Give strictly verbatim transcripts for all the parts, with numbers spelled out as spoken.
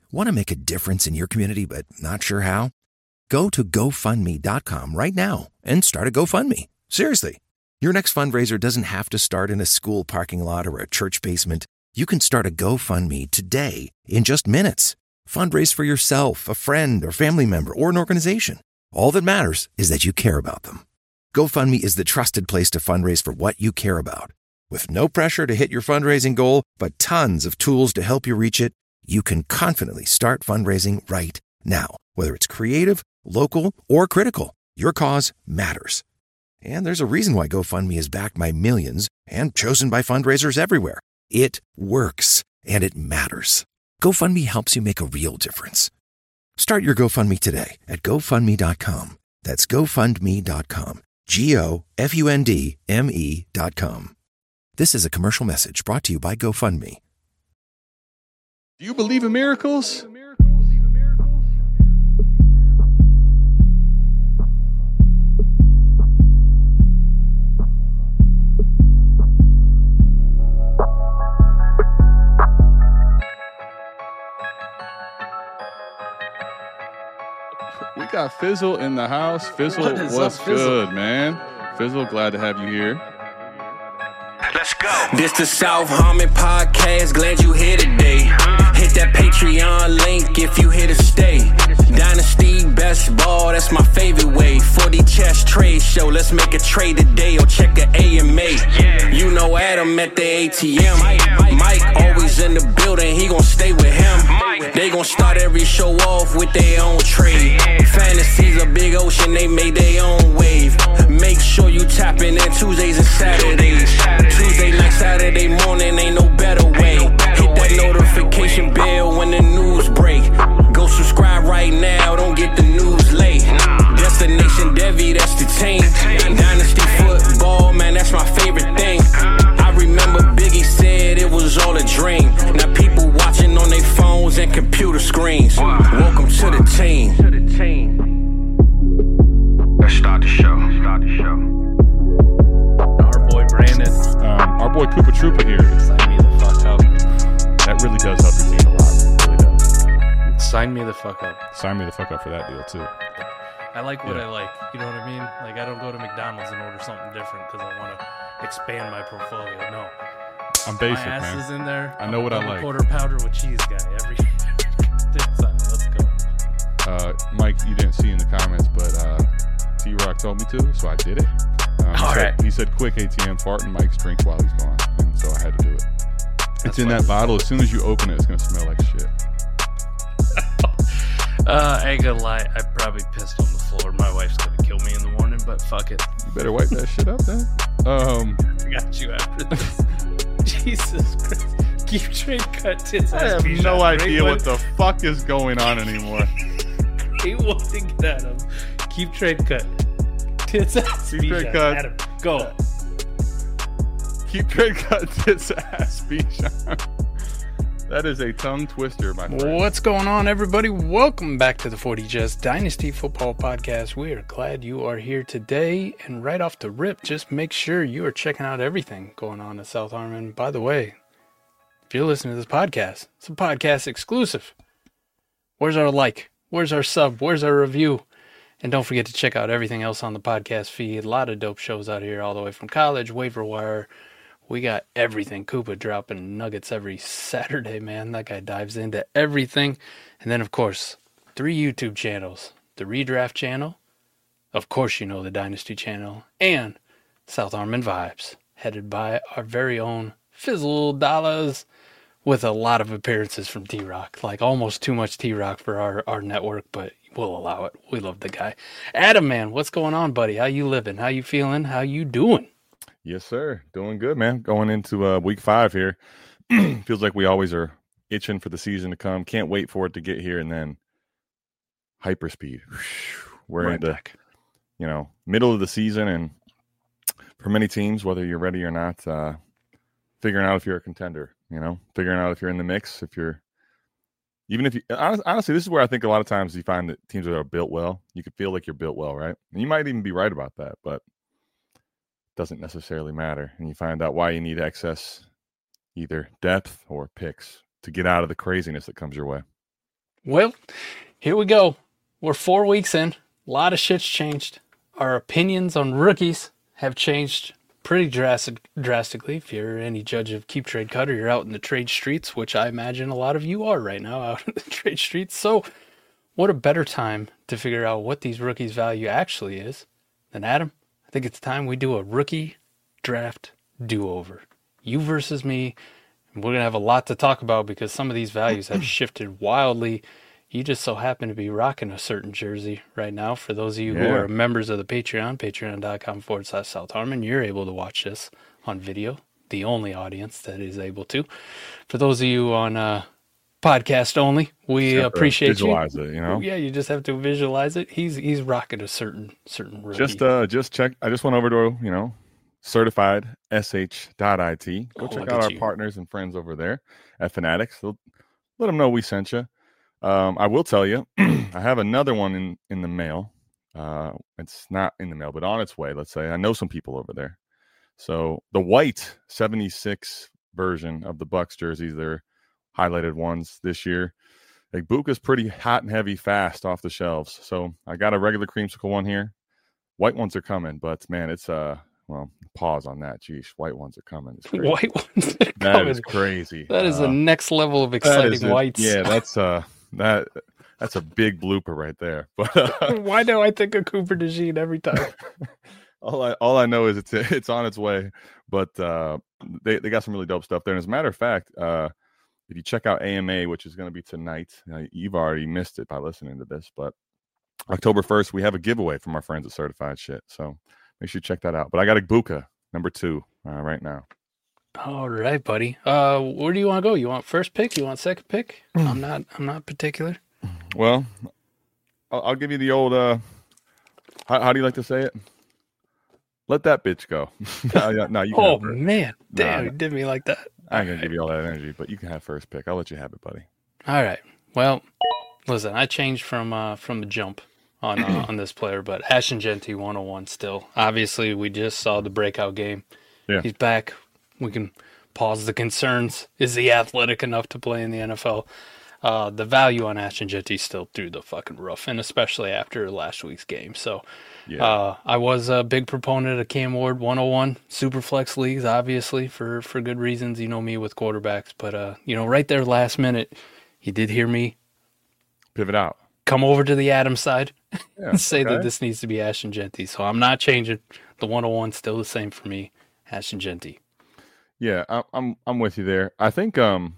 Want to make a difference in your community but not sure how? Go to go fund me dot com right now and start a GoFundMe. Seriously. Your next fundraiser doesn't have to start in a school parking lot or a church basement. You can start a GoFundMe today in just minutes. Fundraise for yourself, a friend, or family member, or an organization. All that matters is that you care about them. GoFundMe is the trusted place to fundraise for what you care about. With no pressure to hit your fundraising goal, but tons of tools to help you reach it, you can confidently start fundraising right now. Whether it's creative, local, or critical, your cause matters. And there's a reason why GoFundMe is backed by millions and chosen by fundraisers everywhere. It works, and it matters. GoFundMe helps you make a real difference. Start your GoFundMe today at go fund me dot com. That's go fund me dot com. G O F U N D M E dot com. This is a commercial message brought to you by GoFundMe. Do you believe in miracles? We got Fizzle in the house. Fizzle, What is what's up, Fizzle? good, man? Fizzle, glad to have you here. Let's go. This the South Harmon Podcast. Glad you here today. Hit that Patreon link if you here to stay. Dynasty best ball, that's my favorite way. forty chess trade show, let's make a trade today or check a A M A. You know Adam at the A T M. Mike always in the building, he gon' stay with him. They gon' start every show off with their own trade. Fantasy's a big ocean, they made their own wave. Make sure you tapping in Tuesdays and Saturdays. Tuesday night, Saturday morning, ain't no better way. Hit that notification bell when the news break. Go subscribe right now, don't get the news late. Destination Devi, that's the team. Dynasty football, man, that's my favorite thing. I remember Biggie said it was all a dream. Now people watching on their phones and computer screens. Welcome to the team. Let's start the show. Start the show. Our boy Brandon. Um, our boy Koopa Troopa here. Sign me the fuck up. That really does help your team a lot. It really does. Sign me the fuck up. Sign me the fuck up for that deal, too. I like what Yeah. I like. You know what I mean? Like, I don't go to McDonald's and order something different because I want to expand my portfolio. No. I'm basic, my ass man. is in there. I know what I I'm a like. quarter pounder with cheese guy. Every, every time. Let's go. Uh, Mike, you didn't see in the comments, but uh, T-Rock told me to, so I did it. Um, he, All said, right. he said, quick A T M fart and Mike's drink while he's gone. And so I had to do it. That's It's in fine. that bottle. As soon as you open it, it's going to smell like shit. Uh, I ain't gonna lie. I probably pissed on the floor. My wife's gonna kill me in the morning, but fuck it. You better wipe that shit up, then. Um, I got you after this. Jesus Christ. Keep trade cut tits. I have no idea what the fuck is going on anymore. He wants to get at him. Keep trade cut. Tits ass. Keep trade Bijan. cut. Adam, go. Keep trade cut tits ass Bijan. That is a tongue twister, my friend. What's going on, everybody? Welcome back to the forty Just Dynasty Football Podcast. We are glad you are here today. And right off the rip, just make sure you are checking out everything going on at South Harmon. By the way, if you're listening to this podcast, it's a podcast exclusive. Where's our like? Where's our sub? Where's our review? And don't forget to check out everything else on the podcast feed. A lot of dope shows out here, all the way from college, waiver wire. We got everything. Koopa dropping nuggets every Saturday, man. That guy dives into everything. And then, of course, three YouTube channels. The Redraft channel. Of course, you know the Dynasty channel. And South Harmon Vibes, headed by our very own Fizzle Dollars, with a lot of appearances from T-Rock. Like, almost too much T-Rock for our, our network, but we'll allow it. We love the guy. Adam, man, what's going on, buddy? How you living? How you feeling? How you doing? Yes, sir. Doing good, man. Going into uh, week five here. Feels like we always are itching for the season to come. Can't wait for it to get here. And then hyperspeed. We're Right in the, back. you know, middle of the season. And for many teams, whether you're ready or not, uh, figuring out if you're a contender, you know, figuring out if you're in the mix, if you're, even if you, honestly, honestly, this is where I think a lot of times you find that teams that are built well, you can feel like you're built well, right? And you might even be right about that, but doesn't necessarily matter. And you find out why you need excess, either depth or picks, to get out of the craziness that comes your way. Well, here we go. We're four weeks in. A lot of shit's changed. Our opinions on rookies have changed pretty drastic, drastically. If you're any judge of Keep Trade Cut or you're out in the trade streets, which I imagine a lot of you are right now out in the trade streets. So what a better time to figure out what these rookies' value actually is than Adam. I think it's time we do a rookie draft do-over. You versus me. And we're going to have a lot to talk about because some of these values have shifted wildly. You just so happen to be rocking a certain jersey right now. For those of you Yeah. who are members of the Patreon, patreon.com forward slash South Harmon, you're able to watch this on video, the only audience that is able to. For those of you on uh, podcast only, we Just have to appreciate visualize you. it, you know? Yeah, you just have to visualize it. He's he's rocking a certain certain rookie. Just uh, just check. I just went over to you know, certified S H dot I T. Go Oh, check look out at our you. partners and friends over there at Fanatics. They'll, let them know we sent you. Um, I will tell you, I have another one in in the mail. Uh, it's not in the mail, but on its way. Let's say I know some people over there. So the white seventy-six version of the Bucks jerseys, they're highlighted ones this year. Like Buka's pretty hot and heavy fast off the shelves. So I got a regular creamsicle one here. White ones are coming, but man, it's uh well, pause on that. Geez, white ones are coming. It's crazy. White ones that are That coming. is crazy. That is Uh, the next level of that exciting is a- whites. Yeah, that's uh that that's a big blooper right there. But uh, Why do I think of Cooper DeJean every time? all I all I know is it's it's on its way. But uh, they they got some really dope stuff there. And as a matter of fact, uh, if you check out A M A, which is going to be tonight, uh, you've already missed it by listening to this. But October first, we have a giveaway from our friends at Certified Shit. So make sure you check that out. But I got a Buka number two uh, right now. All right, buddy. Uh, where do you want to go? You want first pick? You want second pick? I'm not. I'm not particular. Well, I'll, I'll give you the old. Uh, how, how do you like to say it? Let that bitch go. no, yeah, no, you can Oh have first. man, damn, Nah. you did me like that. I ain't gonna All give you all that energy, but you can have first pick. I'll let you have it, buddy. All right. Well, listen, I changed from uh from the jump on uh, on this player, but Ashton Genty one oh one still. Obviously, we just saw the breakout game. Yeah. He's back. We can pause the concerns. Is he athletic enough to play in the N F L? Uh, the value on Ashton Genty still through the fucking roof, and especially after last week's game. So, Yeah. uh, I was a big proponent of Cam Ward one oh one Superflex leagues, obviously for for good reasons. You know me with quarterbacks, but uh, you know, right there last minute, he did hear me Pivot out. come over to the Adams side Yeah. and say that okay. this needs to be Ashton Genty. So I'm not changing. The one oh one still the same for me, Ashton Genty. Yeah, I- I'm I'm with you there. I think um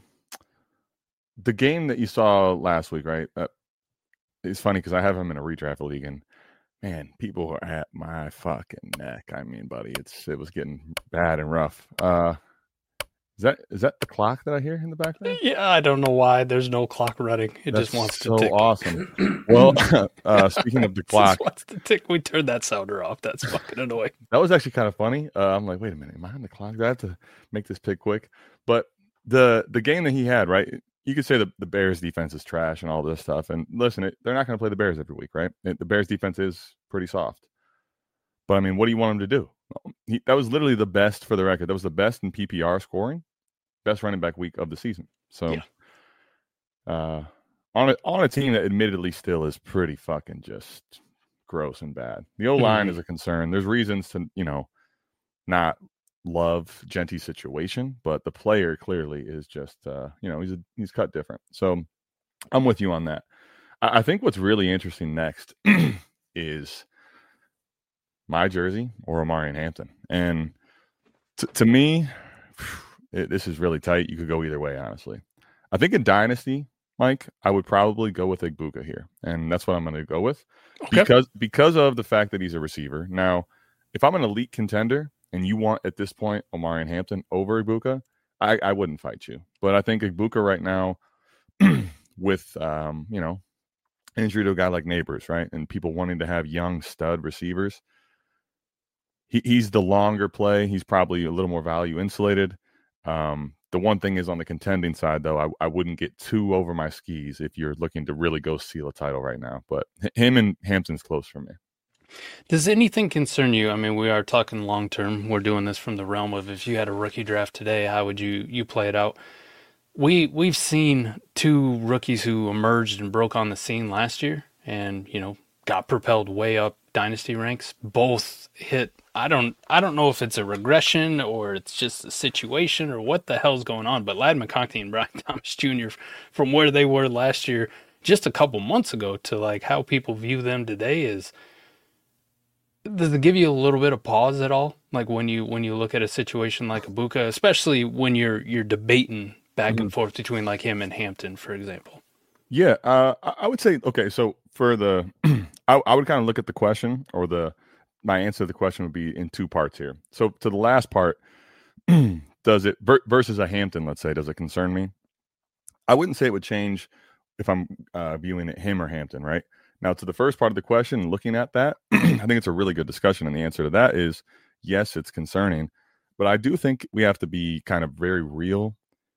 the game that you saw last week, right? Uh, it's funny because I have him in a redraft league, and man, people are at my fucking neck. I mean, buddy, it's it was getting bad and rough. Uh, is that is that the clock that I hear in the background? Yeah, I don't know why there's no clock running. It That's just wants so to tick. awesome. Well, uh, speaking of the It clock, just wants to tick. We turned that sounder off. That's fucking annoying. that was actually kind of funny. Uh, I'm like, wait a minute, am I on the clock? Do I have to make this pick quick? But the the game that he had, right? You could say the, the Bears defense is trash and all this stuff. And listen, it, they're not going to play the Bears every week, right? It, the Bears defense is pretty soft. But I mean, what do you want him to do? He, that was literally the best for the record. That was the best in P P R scoring, best running back week of the season. So, Yeah. uh, on a on a team that admittedly still is pretty fucking just gross and bad. The O line is a concern. There's reasons to you know not love Genty's situation, but the player clearly is just uh, you know he's a, he's cut different. So I'm with you on that. I, I think what's really interesting next is my jersey or Omarion Hampton, and t- to me, it, this is really tight. You could go either way, honestly. I think in Dynasty, Mike, I would probably go with Igbukah here, and that's what I'm going to go with Okay. because because of the fact that he's a receiver. Now, if I'm an elite contender and you want at this point Omarion Hampton over Igbukah, I, I wouldn't fight you. But I think Igbukah right now, with um, you know, injury to a guy like Neighbors, right, and people wanting to have young stud receivers, he, he's the longer play. He's probably a little more value insulated. Um, the one thing is on the contending side, though, I, I wouldn't get too over my skis if you're looking to really go seal a title right now. But him and Hampton's close for me. Does anything concern you? I mean, we are talking long term. We're doing this from the realm of if you had a rookie draft today, how would you you play it out? we we've seen two rookies who emerged and broke on the scene last year, and you know got propelled way up dynasty ranks. Both hit. I don't I don't know if it's a regression or it's just a situation or what the hell's going on. But Ladd McConkey and Brian Thomas Junior, from where they were last year, just a couple months ago, to like how people view them today, is. Does it give you a little bit of pause at all? Like when you when you look at a situation like Ibuka, especially when you're you're debating back mm-hmm. and forth between like him and Hampton, for example. Yeah, uh, I would say okay. So for the, I, I would kind of look at the question, or the my answer to the question would be in two parts here. So to the last part, does it versus a Hampton? Let's say, does it concern me? I wouldn't say it would change if I'm uh, viewing it him or Hampton, right? Now, to the first part of the question, looking at that, I think it's a really good discussion. And the answer to that is, yes, it's concerning. But I do think we have to be kind of very real.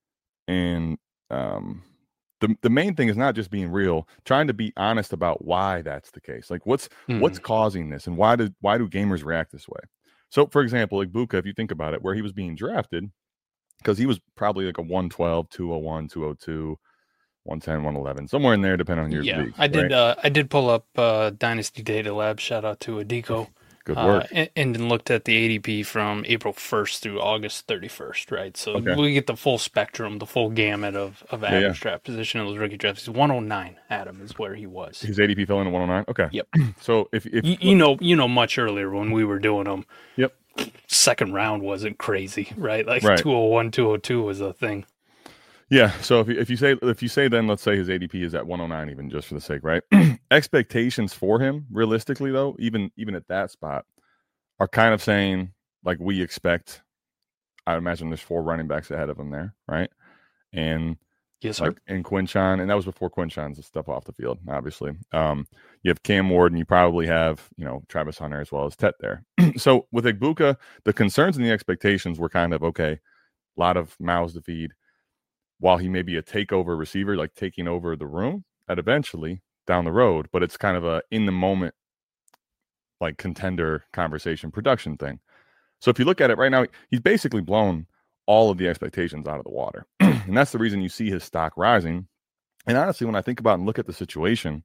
And um, the the main thing is not just being real, trying to be honest about why that's the case. Like, what's mm-hmm. what's causing this? And why do, why do gamers react this way? So, for example, like Ibuka, if you think about it, where he was being drafted, because he was probably like a one twelve, two oh one, two oh two, one ten, one eleven, somewhere in there, depending on your yeah, league. I did. Right? Uh, I did pull up uh, Dynasty Data Lab. Shout out to Adiko. Good work. Uh, and, and then looked at the A D P from April first through August thirty-first. Right, so okay. we get the full spectrum, the full gamut of of average yeah, yeah. draft position of those rookie drafts. one oh nine, Adam, is where he was. His A D P fell in at one oh nine. Okay. Yep. So if if you, you know, you know, much earlier when we were doing them. Yep. Second round wasn't crazy, right? Like right. two oh one, two oh two was a thing. Yeah, so if you, if you say if you say then let's say his A D P is at one oh nine, even just for the sake, right? Expectations for him, realistically though, even even at that spot, are kind of saying like we expect. I imagine there's four running backs ahead of him there, right? And yes, sir. Like, and Quinshon, and that was before Quinshon's stuff off the field, obviously. Um, you have Cam Ward, and you probably have you know Travis Hunter as well as Tet there. So with Ibuka, the concerns and the expectations were kind of okay, a lot of mouths to feed. While he may be a takeover receiver, like taking over the room at eventually down the road, but it's kind of a in the moment, like contender conversation production thing. So if you look at it right now, he's basically blown all of the expectations out of the water. And that's the reason you see his stock rising. And honestly, when I think about and look at the situation,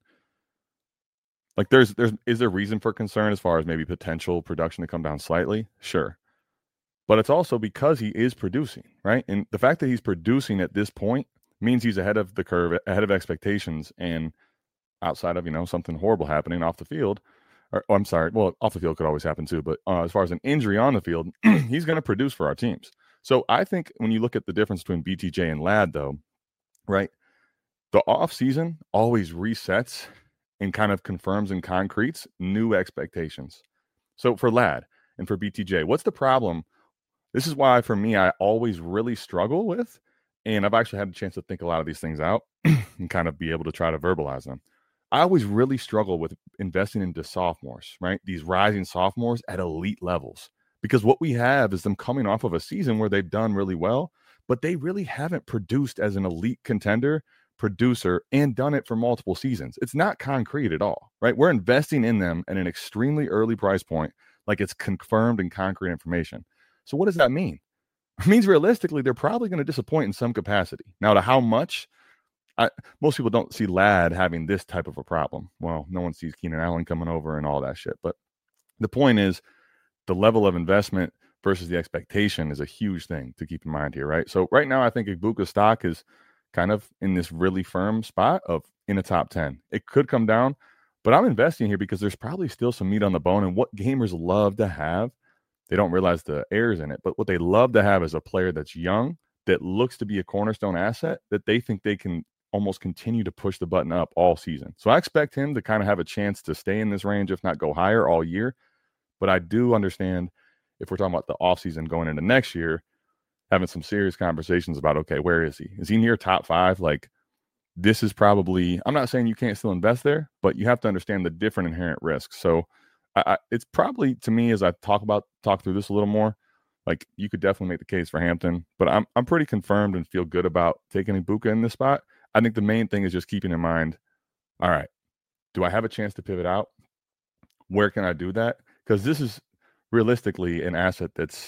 like there's, there's, is there reason for concern as far as maybe potential production to come down slightly? Sure. But it's also because he is producing, right? And the fact that he's producing at this point means he's ahead of the curve, ahead of expectations, and outside of, you know, something horrible happening off the field. Or, oh, I'm sorry. Well, off the field could always happen too. But uh, as far as an injury on the field, he's going to produce for our teams. So I think when you look at the difference between B T J and Ladd, though, right, the offseason always resets and kind of confirms and concretes new expectations. So for Ladd and for B T J, what's the problem? This is why, for me, I always really struggle with, and I've actually had a chance to think a lot of these things out and kind of be able to try to verbalize them. I always really struggle with investing into sophomores, right? These rising sophomores at elite levels, because what we have is them coming off of a season where they've done really well, but they really haven't produced as an elite contender, producer, and done it for multiple seasons. It's not concrete at all, right? We're investing in them at an extremely early price point, like it's confirmed and concrete information. So what does that mean? It means realistically, they're probably going to disappoint in some capacity. Now, to how much? I, most people don't see Ladd having this type of a problem. Well, no one sees Keenan Allen coming over and all that shit. But the point is, the level of investment versus the expectation is a huge thing to keep in mind here, right? So right now, I think Ibuka stock is kind of in this really firm spot of in a top ten. It could come down, but I'm investing here because there's probably still some meat on the bone. And what gamers love to have, they don't realize the errors in it, but what they love to have is a player that's young, that looks to be a cornerstone asset, that they think they can almost continue to push the button up all season. So I expect him to kind of have a chance to stay in this range, if not go higher all year. But I do understand, if we're talking about the offseason going into next year, having some serious conversations about, okay, where is he? Is he near top five? Like, this is probably, I'm not saying you can't still invest there, but you have to understand the different inherent risks. So I, I, it's probably, to me, as I talk about, talk through this a little more, like you could definitely make the case for Hampton, but I'm I'm pretty confirmed and feel good about taking Ibuka in this spot. I think the main thing is just keeping in mind, all right, do I have a chance to pivot out? Where can I do that? Because this is realistically an asset that's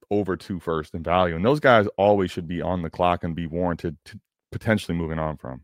over two first in value. And those guys always should be on the clock and be warranted to potentially moving on from.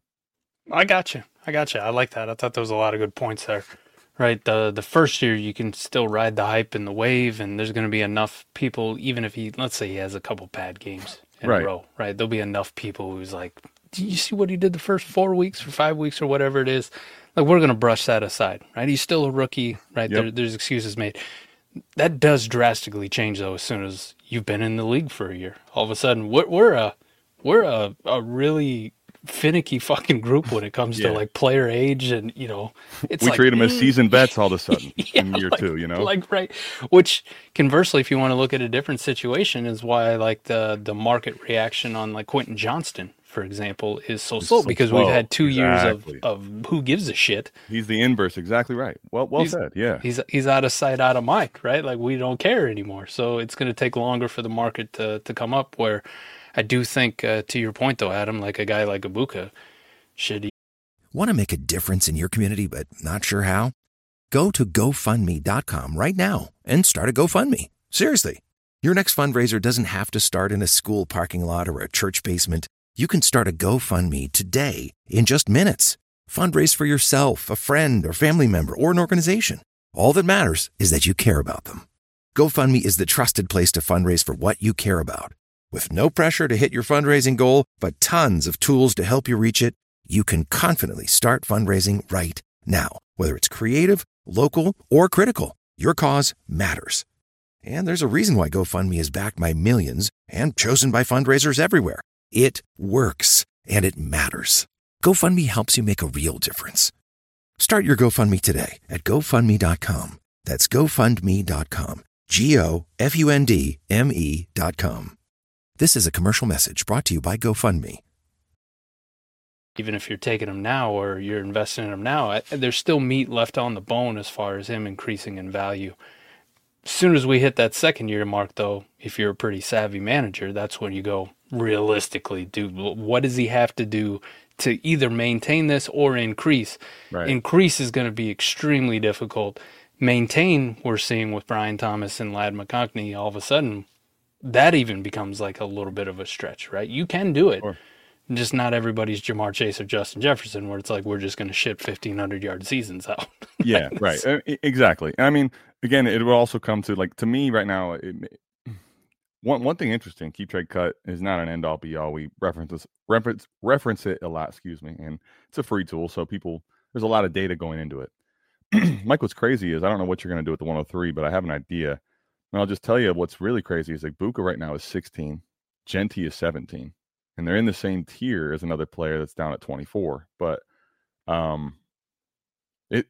I got you. I got you. I like that. I thought there was a lot of good points there. Right. The the first year you can still ride the hype and the wave, and there's going to be enough people, even if he, let's say he has a couple bad games in right. a row, right? There'll be enough people who's like, do you see what he did the first four weeks or five weeks or whatever it is? Like, we're going to brush that aside, right? He's still a rookie, right? Yep. There, there's excuses made. That does drastically change, though, as soon as you've been in the league for a year. All of a sudden, we're, we're a we're a, a really finicky fucking group when it comes yeah. to like player age, and you know, it's we like, treat them mm, as seasoned vets all of a sudden yeah, in year like, two, you know, like right. Which conversely, if you want to look at a different situation, is why I like the the market reaction on like Quentin Johnston, for example, is so it's slow so because slow. we've had two exactly. years of of who gives a shit. He's the inverse, exactly right. Well, well he's, said. Yeah, he's he's out of sight, out of mind, right? Like we don't care anymore. So it's going to take longer for the market to to come up. Where I do think, uh, to your point though, Adam, like a guy like Ibuka should. Want to make a difference in your community, but not sure how? Go to GoFundMe dot com right now and start a GoFundMe. Seriously. Your next fundraiser doesn't have to start in a school parking lot or a church basement. You can start a GoFundMe today in just minutes. Fundraise for yourself, a friend, or family member, or an organization. All that matters is that you care about them. GoFundMe is the trusted place to fundraise for what you care about. With no pressure to hit your fundraising goal, but tons of tools to help you reach it, you can confidently start fundraising right now. Whether it's creative, local, or critical, your cause matters. And there's a reason why GoFundMe is backed by millions and chosen by fundraisers everywhere. It works, and it matters. GoFundMe helps you make a real difference. Start your GoFundMe today at GoFundMe dot com. That's GoFundMe dot com. G O F U N D M E dot com. This is a commercial message brought to you by GoFundMe. Even if you're taking him now or you're investing in him now, I, there's still meat left on the bone as far as him increasing in value. As soon as we hit that second year mark, though, if you're a pretty savvy manager, that's when you go, realistically, dude, what does he have to do to either maintain this or increase? Right. Increase is going to be extremely difficult. Maintain, we're seeing with Brian Thomas and Ladd McConkey, all of a sudden, that even becomes like a little bit of a stretch, right? You can do it. Sure. Just not everybody's Jamar Chase or Justin Jefferson, where it's like we're just going to ship fifteen hundred yard seasons out. Yeah, right. Uh, exactly. I mean, again, it will also come to like to me right now. It, one one thing interesting, Keep Trade Cut is not an end all be all. We reference this, reference reference it a lot. Excuse me, and it's a free tool, so people there's a lot of data going into it. Mike, what's crazy is I don't know what you're going to do with the one oh three, but I have an idea, and I'll just tell you what's really crazy is like Buka right now is sixteen, Genty is seventeen. And they're in the same tier as another player that's down at twenty-four. But um, it,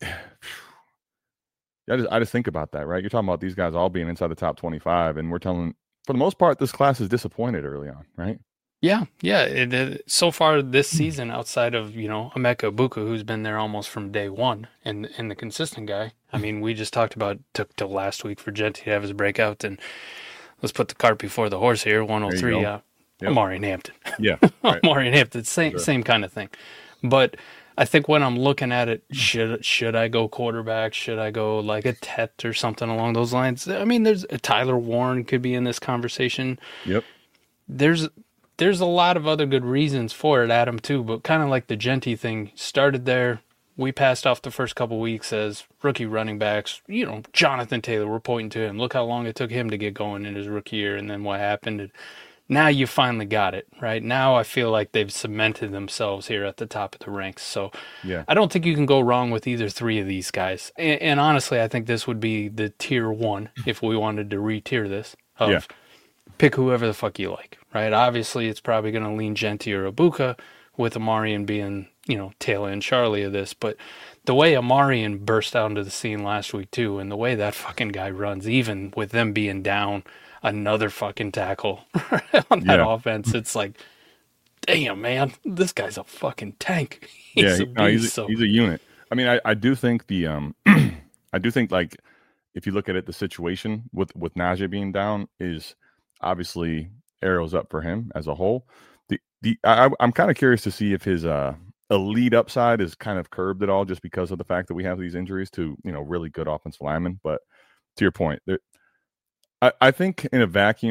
I just, I just think about that, right? You're talking about these guys all being inside the top twenty-five, and we're telling, for the most part, this class is disappointed early on, right? Yeah, yeah. It, it, so far this season, outside of, you know, Emeka Ibuka, who's been there almost from day one, and and the consistent guy. I mean, we just talked about took till last week for Genty to have his breakout, and let's put the cart before the horse here. one oh three, yeah. Yep. Amari and Hampton. Yeah. Right. Amari and Hampton, same sure. same kind of thing. But I think when I'm looking at it, should should I go quarterback? Should I go like a Tet or something along those lines? I mean, there's Tyler Warren could be in this conversation. Yep. There's there's a lot of other good reasons for it, Adam, too. But kind of like the Genty thing started there. We passed off the first couple weeks as rookie running backs. You know, Jonathan Taylor, we're pointing to him. Look how long it took him to get going in his rookie year, and then what happened. And, now you finally got it, right? Now I feel like they've cemented themselves here at the top of the ranks. So yeah. I don't think you can go wrong with either three of these guys. And, and honestly, I think this would be the tier one if we wanted to re-tier this of yeah. pick whoever the fuck you like, right? Obviously, it's probably going to lean Genty or Ibuka with Amarian being, you know, Taylor and Charlie of this. But the way Amarian burst out into the scene last week too, and the way that fucking guy runs, even with them being down another fucking tackle on that yeah. offense. It's like, damn, man, this guy's a fucking tank. He's yeah, a he, beast, no, he's, a, so. he's a unit. I mean, I, I do think the um, I do think like if you look at it, the situation with with Najee being down is obviously arrows up for him as a whole. The the I, I'm kind of curious to see if his uh elite upside is kind of curbed at all, just because of the fact that we have these injuries to you know really good offensive linemen. But to your point, there. I think in a vacuum,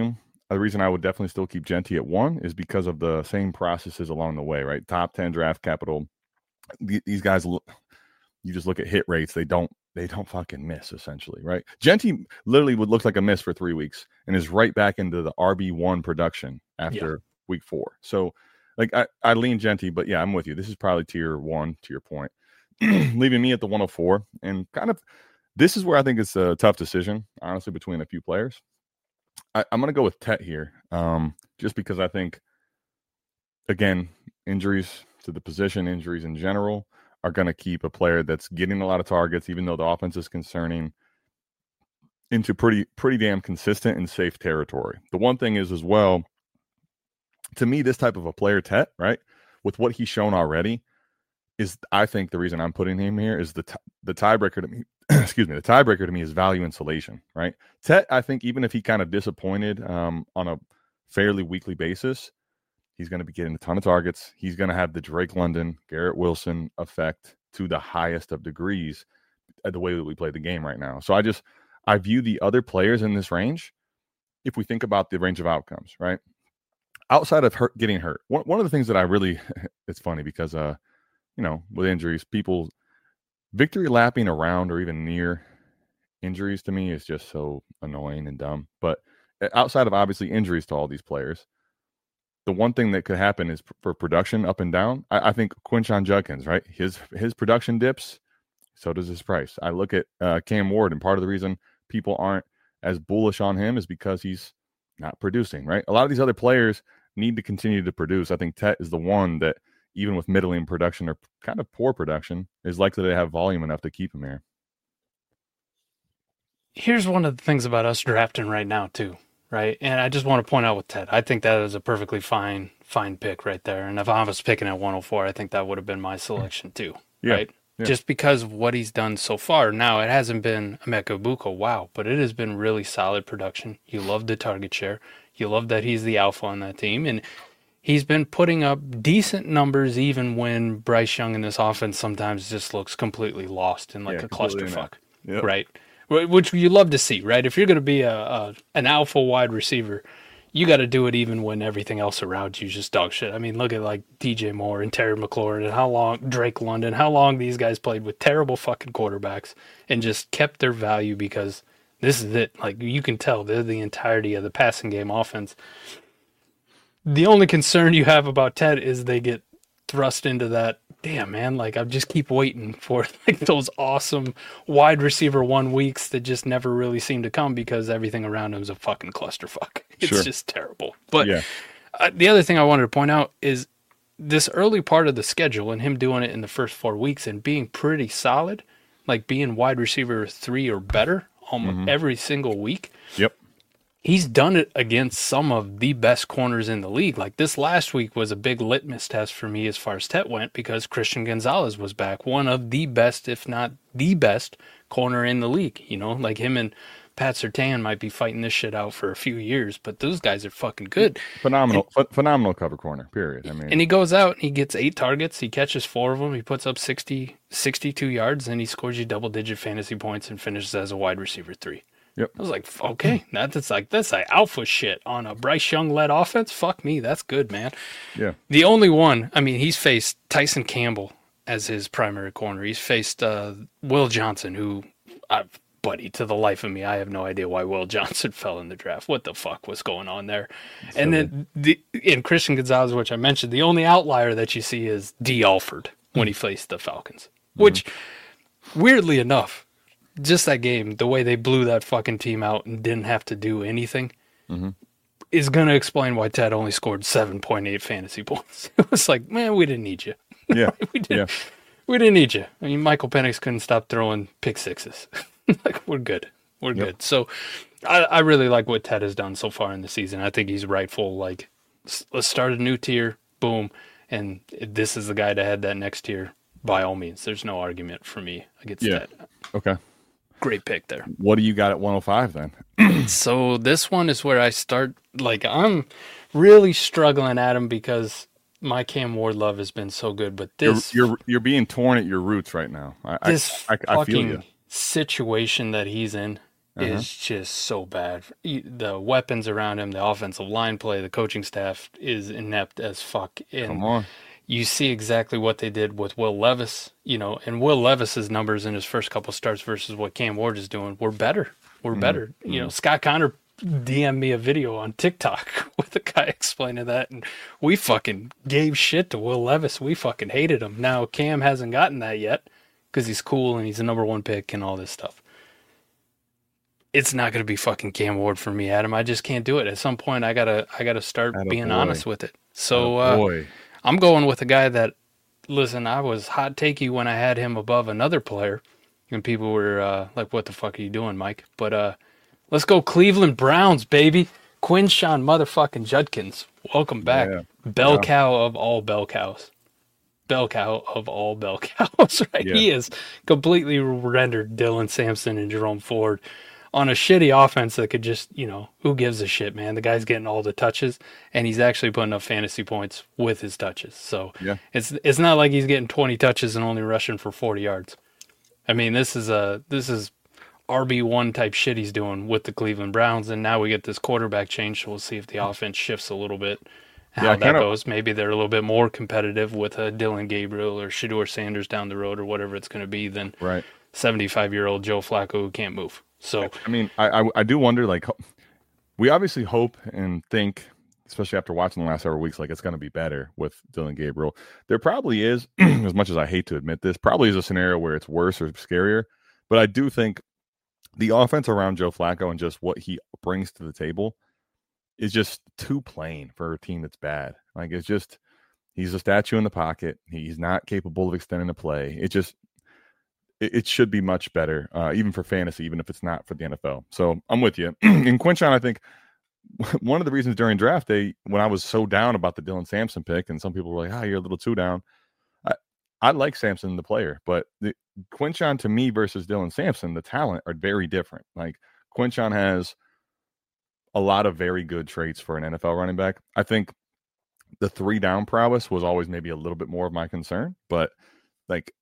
the reason I would definitely still keep Genty at one is because of the same processes along the way, right? Top ten draft capital. These guys, you just look at hit rates. They don't, they don't fucking miss, essentially, right? Genty literally would look like a miss for three weeks and is right back into the R B one production after yeah. week four. So, like, I, I lean Genty, but yeah, I'm with you. This is probably tier one, to your point, leaving me at the one oh four. And kind of, this is where I think it's a tough decision, honestly, between a few players. I, I'm going to go with Tet here, um, just because I think, again, injuries to the position, injuries in general, are going to keep a player that's getting a lot of targets, even though the offense is concerning, into pretty pretty damn consistent and safe territory. The one thing is as well, to me, this type of a player, Tet, right, with what he's shown already, is I think the reason I'm putting him here is the t- the tiebreaker to me. excuse me, the tiebreaker to me is value insulation, right? Tet, I think even if he kind of disappointed um, on a fairly weekly basis, he's going to be getting a ton of targets. He's going to have the Drake London, Garrett Wilson effect to the highest of degrees at the way that we play the game right now. So I just, I view the other players in this range, if we think about the range of outcomes, right? Outside of hurt, getting hurt, one, one of the things that I really, it's funny because, uh, you know, with injuries, people, victory lapping around or even near injuries to me is just so annoying and dumb. But outside of obviously injuries to all these players, the one thing that could happen is for production up and down. I, I think Quinshon Judkins, right? His his production dips, so does his price. I look at uh, Cam Ward, and part of the reason people aren't as bullish on him is because he's not producing, right? A lot of these other players need to continue to produce. I think Tet is the one that, even with middling production or kind of poor production, is likely to have volume enough to keep him here. Here's one of the things about us drafting right now, too. Right. And I just want to point out with Tet, I think that is a perfectly fine, fine pick right there. And if I was picking at one oh four, I think that would have been my selection too. Yeah, right. Yeah. Just because of what he's done so far. Now, it hasn't been Emeka Egbuka, wow, but it has been really solid production. You love the target share. You love that he's the alpha on that team. And he's been putting up decent numbers even when Bryce Young in this offense sometimes just looks completely lost in like yeah, a clusterfuck. Yep. Right. Which you love to see, right? If you're going to be a, a an alpha wide receiver, you got to do it even when everything else around you is just dog shit. I mean, look at like D J Moore and Terry McLaurin and how long Drake London, how long these guys played with terrible fucking quarterbacks and just kept their value because this is it. Like you can tell they're the entirety of the passing game offense. The only concern you have about Tet is they get thrust into that. Damn, man, like I just keep waiting for like those awesome wide receiver one weeks that just never really seem to come because everything around him is a fucking clusterfuck. It's sure. just terrible. But yeah. uh, the other thing I wanted to point out is this early part of the schedule and him doing it in the first four weeks and being pretty solid, like being wide receiver three or better almost mm-hmm. every single week. Yep. He's done it against some of the best corners in the league. Like this last week was a big litmus test for me as far as Tet went because Christian Gonzalez was back. One of the best, if not the best, corner in the league. You know, like him and Pat Surtain might be fighting this shit out for a few years, but those guys are fucking good. Phenomenal, and, ph- phenomenal cover corner, period. I mean, and he goes out and he gets eight targets. He catches four of them. He puts up sixty, sixty-two yards, and he scores you double-digit fantasy points and finishes as a wide receiver three. Yep. I was like, okay, that's like that's like alpha shit on a Bryce Young led offense. Fuck me, that's good, man. Yeah. The only one, I mean, he's faced Tyson Campbell as his primary corner. He's faced uh, Will Johnson, who, I, buddy, to the life of me, I have no idea why Will Johnson fell in the draft. What the fuck was going on there? That's and so then the in Christian Gonzalez, which I mentioned, the only outlier that you see is D. Alford when he faced the Falcons, mm-hmm. which, weirdly enough, just that game, the way they blew that fucking team out and didn't have to do anything mm-hmm. is going to explain why Ted only scored seven point eight fantasy points. It was like, man, we didn't need you. Yeah. we didn't yeah. We didn't need you. I mean, Michael Penix couldn't stop throwing pick sixes. Like, we're good. We're yep. good. So I, I really like what Ted has done so far in the season. I think he's rightful. Like, let's start a new tier. Boom. And this is the guy to head that next tier. By all means, there's no argument for me against yeah. Ted. Okay. Great pick there. What do you got at one oh five then? So this one is where I start. Like, I'm really struggling at him because my Cam Ward love has been so good. But this, you're you're, you're being torn at your roots right now. I, this I, I, I feel fucking you. situation that he's in Uh-huh. is just so bad. The weapons around him, the offensive line play, the coaching staff is inept as fuck. And Come on. you see exactly what they did with Will Levis, you know, and Will Levis's numbers in his first couple starts versus what Cam Ward is doing were better. We're better. Mm-hmm. You know, Scott Connor D M'd me a video on TikTok with a guy explaining that, and we fucking gave shit to Will Levis. We fucking hated him. Now Cam hasn't gotten that yet because he's cool and he's a number one pick and all this stuff. It's not going to be fucking Cam Ward for me, Adam. I just can't do it. At some point, I gotta, I gotta start Atta being boy. honest with it. So, Atta uh, boy. I'm going with a guy that, listen, I was hot takey when I had him above another player, and people were uh, like, "What the fuck are you doing, Mike?" But uh, let's go Cleveland Browns, baby. Quinshon motherfucking Judkins, welcome back. Yeah. Bell Yeah. cow of all bell cows. Bell cow of all bell cows, right? Yeah. He has completely rendered Dylan Sampson and Jerome Ford on a shitty offense that could just, you know, who gives a shit, man? The guy's getting all the touches, and he's actually putting up fantasy points with his touches. So Yeah. it's it's not like he's getting twenty touches and only rushing for forty yards. I mean, this is a this is R B one type shit he's doing with the Cleveland Browns, and now we get this quarterback change, so we'll see if the offense shifts a little bit. How Yeah, I that kinda- goes. Maybe they're a little bit more competitive with a Dylan Gabriel or Shedeur Sanders down the road or whatever it's going to be than Right. seventy-five-year-old Joe Flacco who can't move. So I mean, I, I I do wonder, like, ho- we obviously hope and think, especially after watching the last several weeks, like it's going to be better with Dylan Gabriel. There probably is, as much as I hate to admit this, probably is a scenario where it's worse or scarier. But I do think the offense around Joe Flacco and just what he brings to the table is just too plain for a team that's bad. Like, it's just, he's a statue in the pocket. He's not capable of extending the play. It just, it, it should be much better, uh, even for fantasy, even if it's not for the N F L. So I'm with you. In Quinshon, I think one of the reasons during draft day, when I was so down about the Dylan Sampson pick, and some people were like, "Ah, oh, you're a little too down." I, I like Sampson, the player, but the, Quinshon to me versus Dylan Sampson, the talent are very different. Like, Quinshon has a lot of very good traits for an N F L running back. I think the three down prowess was always maybe a little bit more of my concern, but like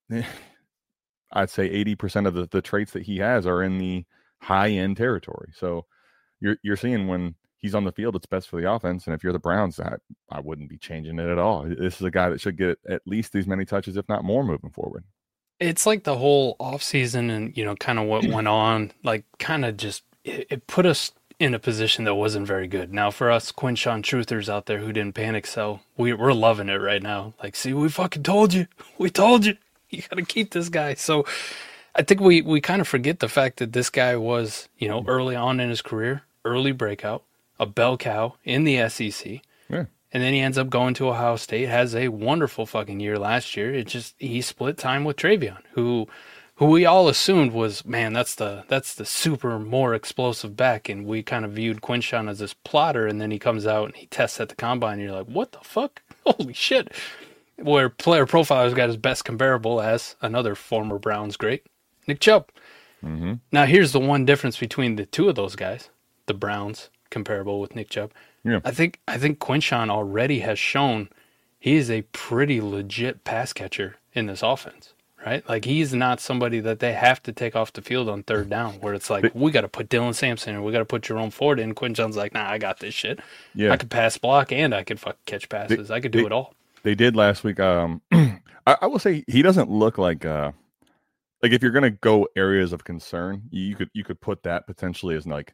I'd say eighty percent of the, the traits that he has are in the high end territory. So you're you're seeing when he's on the field, it's best for the offense. And if you're the Browns, I, I wouldn't be changing it at all. This is a guy that should get at least these many touches, if not more, moving forward. it's like the whole offseason and, you know, kind of what went on, like kind of just, it, it put us in a position that wasn't very good. Now, for us Quinshon truthers out there who didn't panic sell, we, we're loving it right now. Like, see, we fucking told you. We told you. You got to keep this guy. So I think we, we kind of forget the fact that this guy was, you know, early on in his career, early breakout, a bell cow in the S E C. Yeah. And then he ends up going to Ohio State, has a wonderful fucking year last year. It just, he split time with Travion, who who we all assumed was, man, that's the that's the super more explosive back. And we kind of viewed Quinshon as this plotter, and then he comes out and he tests at the combine, and you're like, what the fuck? Holy shit. Where Player Profiler's got his best comparable as another former Browns great, Nick Chubb. Mm-hmm. Now, here's the one difference between the two of those guys, the Browns comparable with Nick Chubb. Yeah. I think I think Quinshon already has shown he is a pretty legit pass catcher in this offense, right? Like, he's not somebody that they have to take off the field on third down, where it's like, we got to put Dylan Sampson or we got to put Jerome Ford in. Quinshon's like, nah, I got this shit. Yeah. I could pass block and I could fuck catch passes. They- I could do they- it all. They did last week. Um, I, I will say he doesn't look like uh, like if you're gonna go areas of concern, you could you could put that potentially as like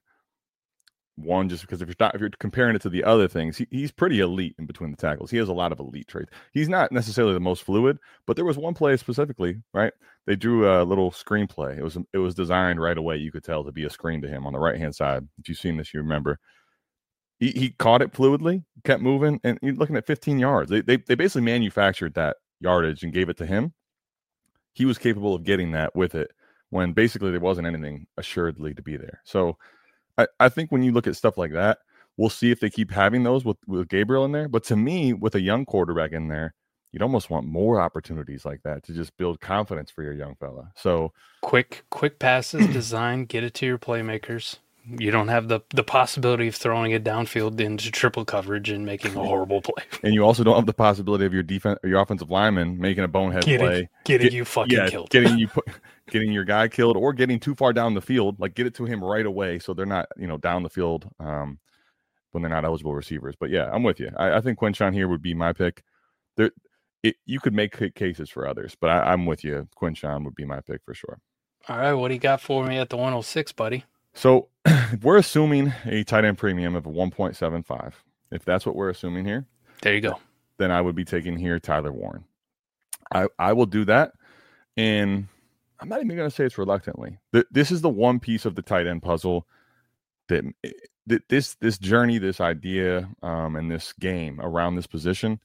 one, just because if you're not, if you're comparing it to the other things, he, he's pretty elite in between the tackles. He has a lot of elite traits. He's not necessarily the most fluid, but there was one play specifically, right? They drew a little screenplay. It was it was designed right away. You could tell to be a screen to him on the right hand side. If you've seen this, you remember. He, he caught it fluidly, kept moving, and you're looking at fifteen yards. They, they they basically manufactured that yardage and gave it to him. He was capable of getting that with it when basically there wasn't anything assuredly to be there. So I, I think when you look at stuff like that, we'll see if they keep having those with, with Gabriel in there. But to me, with a young quarterback in there, you'd almost want more opportunities like that to just build confidence for your young fella. So Quick, quick passes, design, get it to your playmakers. you don't have the, the possibility of throwing it downfield into triple coverage and making a horrible play. And you also don't have the possibility of your defense, your offensive lineman making a bonehead getting, play, getting get, you fucking yeah, killed, getting you put, getting your guy killed, or getting too far down the field. Like get it to him right away, so they're not, you know, down the field um, when they're not eligible receivers. But yeah, I'm with you. I, I think Quinshon here would be my pick. There, it, you could make cases for others, but I, I'm with you. Quinshon would be my pick for sure. All right, what do you got for me at the one oh six, buddy? So we're assuming a tight end premium of a one point seven five. If that's what we're assuming here, there you go. Then I would be taking here Tyler Warren. I, I will do that, and I'm not even going to say it's reluctantly. This is the one piece of the tight end puzzle that, that this this journey, this idea, um, and this game around this position,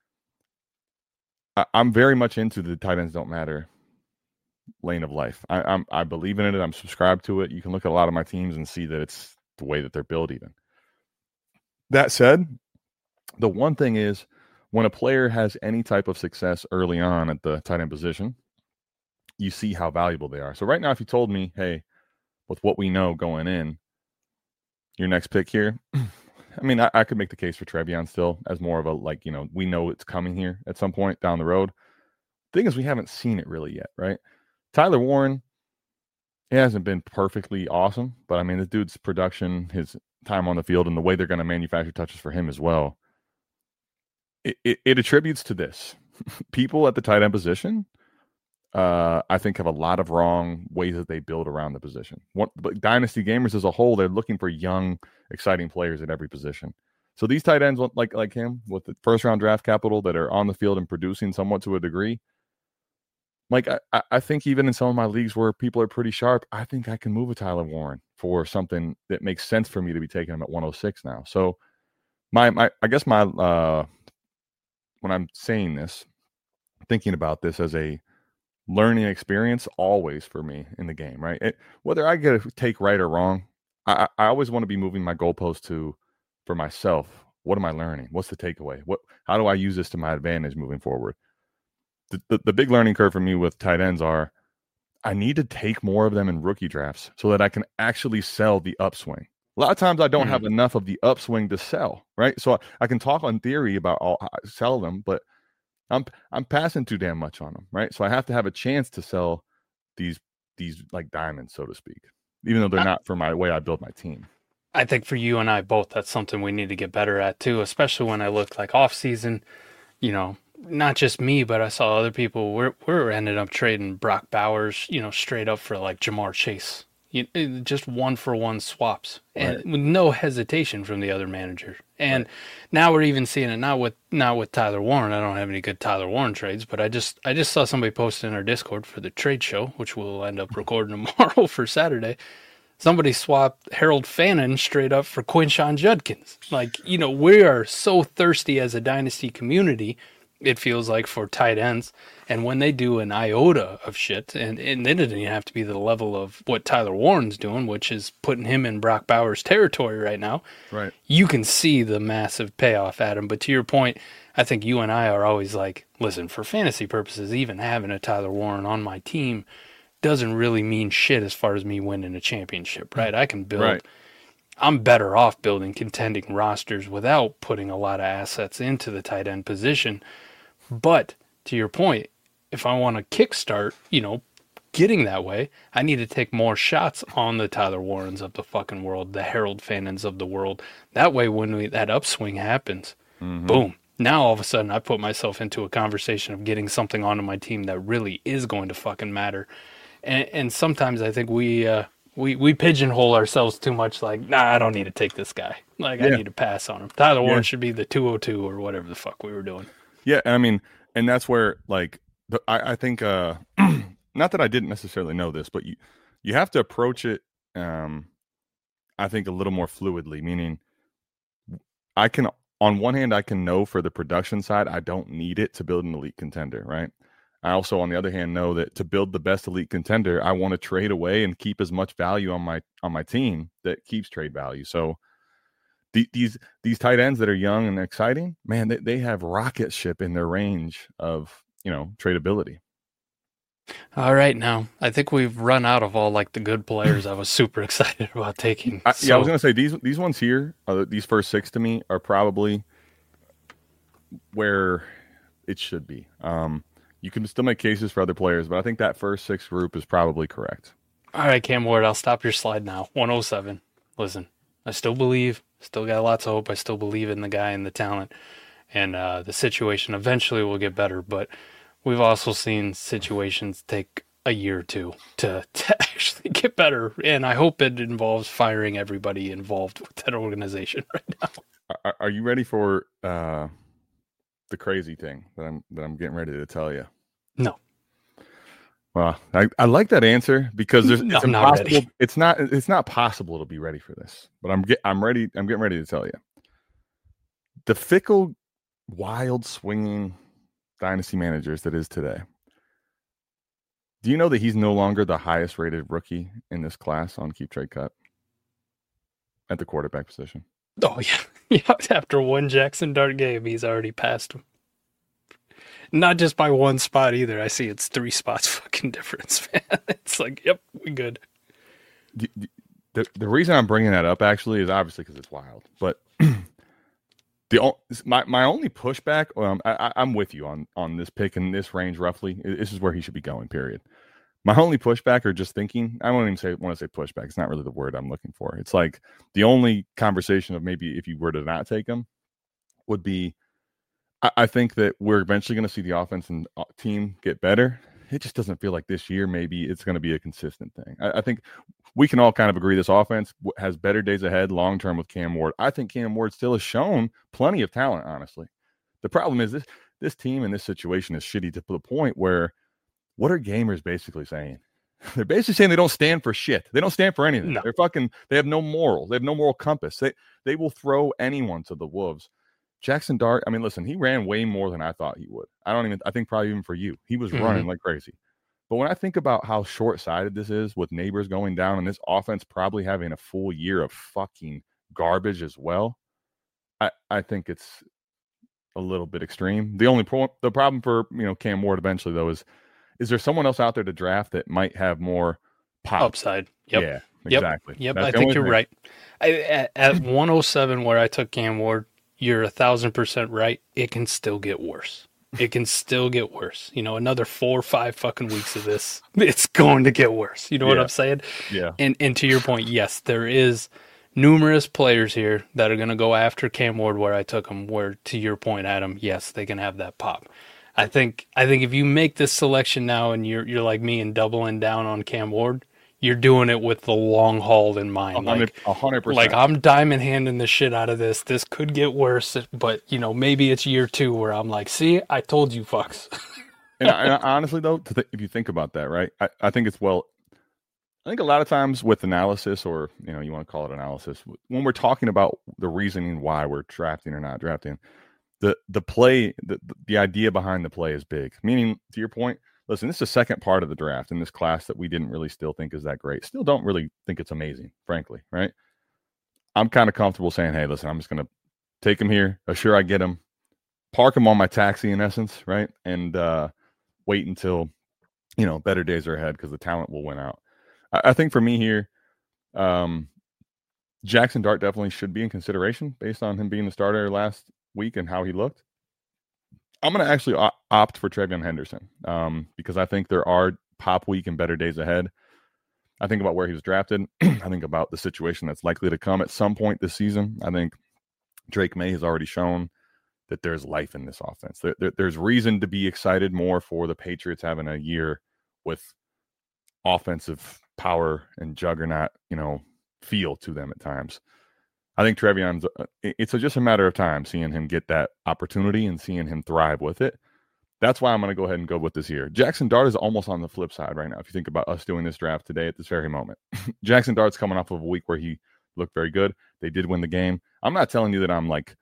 I, I'm very much into the tight ends don't matter lane of life. I, I'm I believe in it. I'm subscribed to it. You can look at a lot of my teams and see that it's the way that they're built. Even that said, the one thing is when a player has any type of success early on at the tight end position, you see how valuable they are. So right now, if you told me, hey, with what we know going in, your next pick here, I mean, I, I could make the case for Trevion still as more of a, like, you know, we know it's coming here at some point down the road. The thing is, we haven't seen it really yet, right? Tyler Warren, it hasn't been perfectly awesome, but I mean, the dude's production, his time on the field, and the way they're going to manufacture touches for him as well, it, it, it attributes to this. People at the tight end position, uh, I think, have a lot of wrong ways that they build around the position. What, but Dynasty gamers as a whole, they're looking for young, exciting players at every position. So these tight ends, like like him, with the first round draft capital that are on the field and producing somewhat to a degree, like, I, I think even in some of my leagues where people are pretty sharp, I think I can move a Tyler Warren for something that makes sense for me to be taking him at one oh six now. So my, my I guess my, uh, when I'm saying this, thinking about this as a learning experience always for me in the game, right? It, whether I get a take right or wrong, I, I always want to be moving my goalpost to, for myself, what am I learning? What's the takeaway? What, how do I use this to my advantage moving forward? The, the, the big learning curve for me with tight ends are I need to take more of them in rookie drafts so that I can actually sell the upswing. A lot of times I don't mm-hmm. have enough of the upswing to sell, right? So I, I can talk on theory about all, sell them, but I'm I'm passing too damn much on them, right? So I have to have a chance to sell these these like diamonds, so to speak, even though they're I, not for my way I build my team. I think for you and I both, that's something we need to get better at too, especially when I look like off season, you know. Not just me, but I saw other people. We're we're ended up trading Brock Bowers, you know, straight up for like Jamar Chase, you, just one for one swaps, and right. with no hesitation from the other manager. And right. now we're even seeing it not with not with Tyler Warren. I don't have any good Tyler Warren trades, but I just I just saw somebody post in our Discord for the trade show, which we'll end up recording tomorrow for Saturday. Somebody swapped Harold Fannin straight up for Quinshon Judkins. Like, you know, we are so thirsty as a dynasty community. It feels like for tight ends, and when they do an iota of shit, and, and it doesn't even have to be the level of what Tyler Warren's doing, which is putting him in Brock Bowers territory right now. Right. You can see the massive payoff at him. But to your point, I think you and I are always like, listen, for fantasy purposes, even having a Tyler Warren on my team doesn't really mean shit as far as me winning a championship, right? I can build. Right. I'm better off building contending rosters without putting a lot of assets into the tight end position. But to your point, if I want to kickstart, you know, getting that way, I need to take more shots on the Tyler Warrens of the fucking world, the Harold Fannins of the world. That way, when we, that upswing happens, mm-hmm. boom. Now, all of a sudden, I put myself into a conversation of getting something onto my team that really is going to fucking matter. And, and sometimes I think we, uh, we we pigeonhole ourselves too much, like, nah, I don't need to take this guy. Like, yeah. I need to pass on him. Tyler Warren yeah. should be the two oh two or whatever the fuck we were doing. Yeah, I mean, and that's where, like, the, I, I think, uh, not that I didn't necessarily know this, but you, you have to approach it, um, I think, a little more fluidly, meaning I can, on one hand, I can know for the production side, I don't need it to build an elite contender, right? I also, on the other hand, know that to build the best elite contender, I want to trade away and keep as much value on my on my team that keeps trade value. So the, these these tight ends that are young and exciting, man, they, they have rocket ship in their range of, you know, tradability. All right, now I think we've run out of all like the good players I was super excited about taking. I, so, yeah, I was gonna say these these ones here, uh, these first six to me are probably where it should be. Um, you can still make cases for other players, but I think that first six group is probably correct. All right, Cam Ward, I'll stop your slide now. one oh seven. Listen, I still believe, still got lots of hope. I still believe in the guy and the talent, and uh, the situation eventually will get better. But we've also seen situations take a year or two to, to actually get better, and I hope it involves firing everybody involved with that organization right now. Are, are you ready for uh, the crazy thing that I'm that I'm getting ready to tell you? No. Well, I, I like that answer because there's, No, it's I'm not impossible. ready. It's not it's not possible to be ready for this. But I'm get I'm ready. I'm getting ready to tell you. The fickle, wild, swinging dynasty managers that is today. Do you know that he's no longer the highest rated rookie in this class on Keep Trade Cut at the quarterback position? Oh, yeah. yeah. After one Jackson Dart game, he's already passed him. Not just by one spot either. I see it's three spots fucking difference, man. It's like, yep, we good. The, the, the reason I'm bringing that up actually is obviously because it's wild. But the my my only pushback, um, I, I'm with you on on this pick in this range roughly. This is where he should be going. Period. My only pushback, or just thinking, I won't even say want to say pushback. It's not really the word I'm looking for. It's like the only conversation of maybe if you were to not take him would be. I think that we're eventually going to see the offense and team get better. It just doesn't feel like this year maybe it's going to be a consistent thing. I, I think we can all kind of agree this offense has better days ahead long-term with Cam Ward. I think Cam Ward still has shown plenty of talent, honestly. The problem is this this team in this situation is shitty to the point where what are gamers basically saying? They're basically saying they don't stand for shit. They don't stand for anything. No. They're fucking, they have no morals. They have no moral compass. They, they will throw anyone to the wolves. Jackson Dart, I mean, listen, he ran way more than I thought he would. I don't even, I think probably even for you, he was mm-hmm. running like crazy. But when I think about how short-sighted this is with Neighbors going down and this offense probably having a full year of fucking garbage as well, I, I think it's a little bit extreme. The only pro- the problem for, you know, Cam Ward eventually, though, is is there someone else out there to draft that might have more pop? Upside. Yep. Yeah, yep. exactly. Yep, That's I think you're thing. right. I, at, at one oh seven where I took Cam Ward, you're a thousand percent right. It can still get worse. It can still get worse. You know, another four or five fucking weeks of this, it's going to get worse. You know yeah. what I'm saying? Yeah. And and to your point, yes, there is numerous players here that are going to go after Cam Ward where I took him, where to your point, Adam, yes, they can have that pop. I think I think if you make this selection now and you're you're like me and doubling down on Cam Ward, you're doing it with the long haul in mind. one hundred percent. Like, like I'm diamond handing the shit out of this. This could get worse, but, you know, maybe it's year two where I'm like, see, I told you fucks. and, and honestly, though, to th- if you think about that, right, I, I think it's, well, I think a lot of times with analysis, or, you know, you want to call it analysis, when we're talking about the reasoning why we're drafting or not drafting, the the play, the, the idea behind the play is big. Meaning, to your point, listen, this is the second part of the draft in this class that we didn't really still think is that great. Still don't really think it's amazing, frankly, right? I'm kind of comfortable saying, hey, listen, I'm just going to take him here, assure I get him, park him on my taxi in essence, right? And uh, wait until, you know, better days are ahead because the talent will win out. I, I think for me here, um, Jackson Dart definitely should be in consideration based on him being the starter last week and how he looked. I'm going to actually op- opt for TreVeyon Henderson um, because I think there are pop week and better days ahead. I think about where he was drafted. I think about the situation that's likely to come at some point this season. I think Drake May has already shown that there's life in this offense. There, there, there's reason to be excited more for the Patriots having a year with offensive power and juggernaut, you know, feel to them at times. I think TreVeyon's, it's just a matter of time seeing him get that opportunity and seeing him thrive with it. That's why I'm going to go ahead and go with this here. Jackson Dart is almost on the flip side right now. If you think about us doing this draft today at this very moment, Jackson Dart's coming off of a week where he looked very good. They did win the game. I'm not telling you that I'm like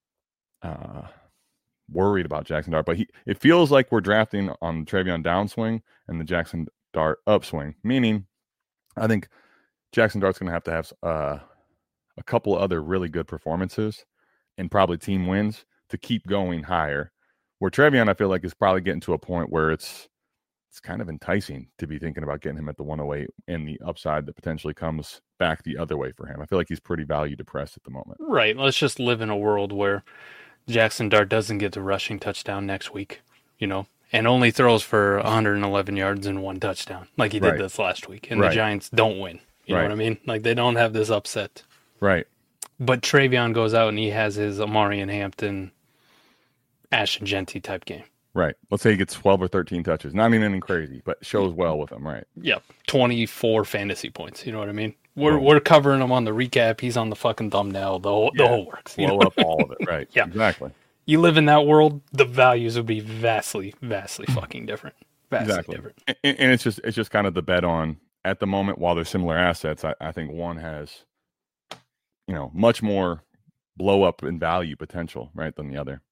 uh, worried about Jackson Dart, but he, it feels like we're drafting on the TreVeyon downswing and the Jackson Dart upswing, meaning I think Jackson Dart's going to have to have uh, a couple other really good performances and probably team wins to keep going higher. Where TreVeyon, I feel like, is probably getting to a point where it's it's kind of enticing to be thinking about getting him at the one oh eight and the upside that potentially comes back the other way for him. I feel like he's pretty value depressed at the moment. Right. Let's just live in a world where Jackson Dart doesn't get the rushing touchdown next week, you know, and only throws for one hundred eleven yards and one touchdown like he did Right. this last week. And Right. the Giants don't win. You Right. know what I mean? Like they don't have this upset. Right. But Travion goes out and he has his Amarian Hampton, Ashton Genty type game. Right. Let's say he gets twelve or thirteen touches. Not even anything crazy, but shows well with him. Right. Yep. twenty-four fantasy points. You know what I mean? We're Boom. we're covering him on the recap. He's on the fucking thumbnail. The whole, the Yeah. whole works. You Blow know? up all of it. Right. Yeah. Exactly. You live in that world, the values would be vastly, vastly fucking different. Vastly Exactly. different. And, and it's just it's just kind of the bet on at the moment while they're similar assets. I, I think one has, you know, much more blow up in value potential, right, than the other.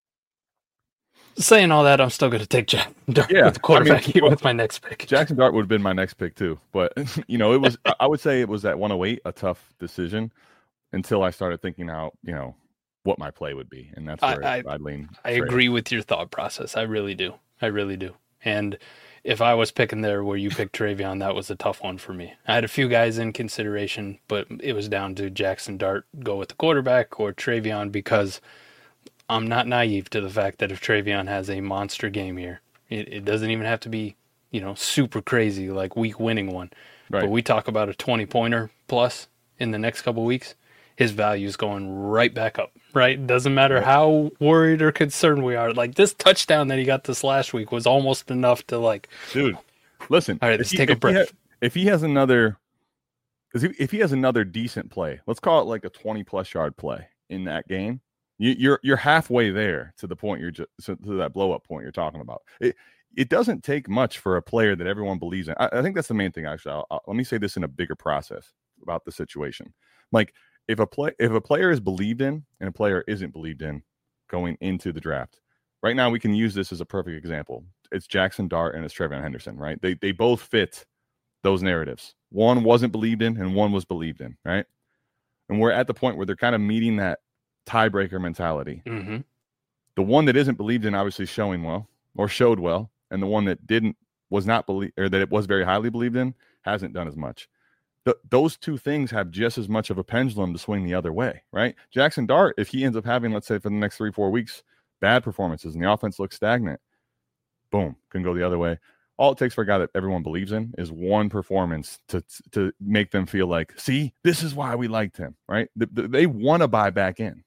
Saying all that, I'm still going to take Jack Dart Yeah, with the quarterback I mean, here well, with my next pick. Jackson Dart would have been my next pick too, but you know, it was I would say it was at one oh eight a tough decision until I started thinking out, you know, what my play would be, and that's where I- I, I'd lean. I straight. agree with your thought process. I really do. I really do. And if I was picking there where you picked Travion, that was a tough one for me. I had a few guys in consideration, but it was down to Jackson Dart, go with the quarterback, or Travion, because I'm not naive to the fact that if Travion has a monster game here, it, it doesn't even have to be, you know, super crazy like week winning one. Right. But we talk about a twenty pointer plus in the next couple weeks, his value is going right back up, right? Doesn't matter Right. how worried or concerned we are. Like this touchdown that he got this last week was almost enough to like, Dude, listen. all right, if let's he- take a if he breath. ha- if he has another, because if he has another decent play, let's call it like a twenty plus yard play in that game, you, you're you're halfway there to the point you're just to that blow up point you're talking about. It it doesn't take much for a player that everyone believes in. I, I think that's the main thing. Actually, I'll, I'll, let me say this in a bigger process about the situation. Like if a play if a player is believed in and a player isn't believed in going into the draft. Right now, we can use this as a perfect example. It's Jackson Dart and it's Travion Henderson, right? They they both fit those narratives. One wasn't believed in and one was believed in, right? And we're at the point where they're kind of meeting that tiebreaker mentality. Mm-hmm. The one that isn't believed in obviously showing well or showed well, and the one that didn't was not believed or that it was very highly believed in hasn't done as much. Th- those two things have just as much of a pendulum to swing the other way, right? Jackson Dart, if he ends up having, let's say, for the next three, four weeks, bad performances and the offense looks stagnant, boom, can go the other way. All it takes for a guy that everyone believes in is one performance to to make them feel like, see, this is why we liked him, right? They, they want to buy back in.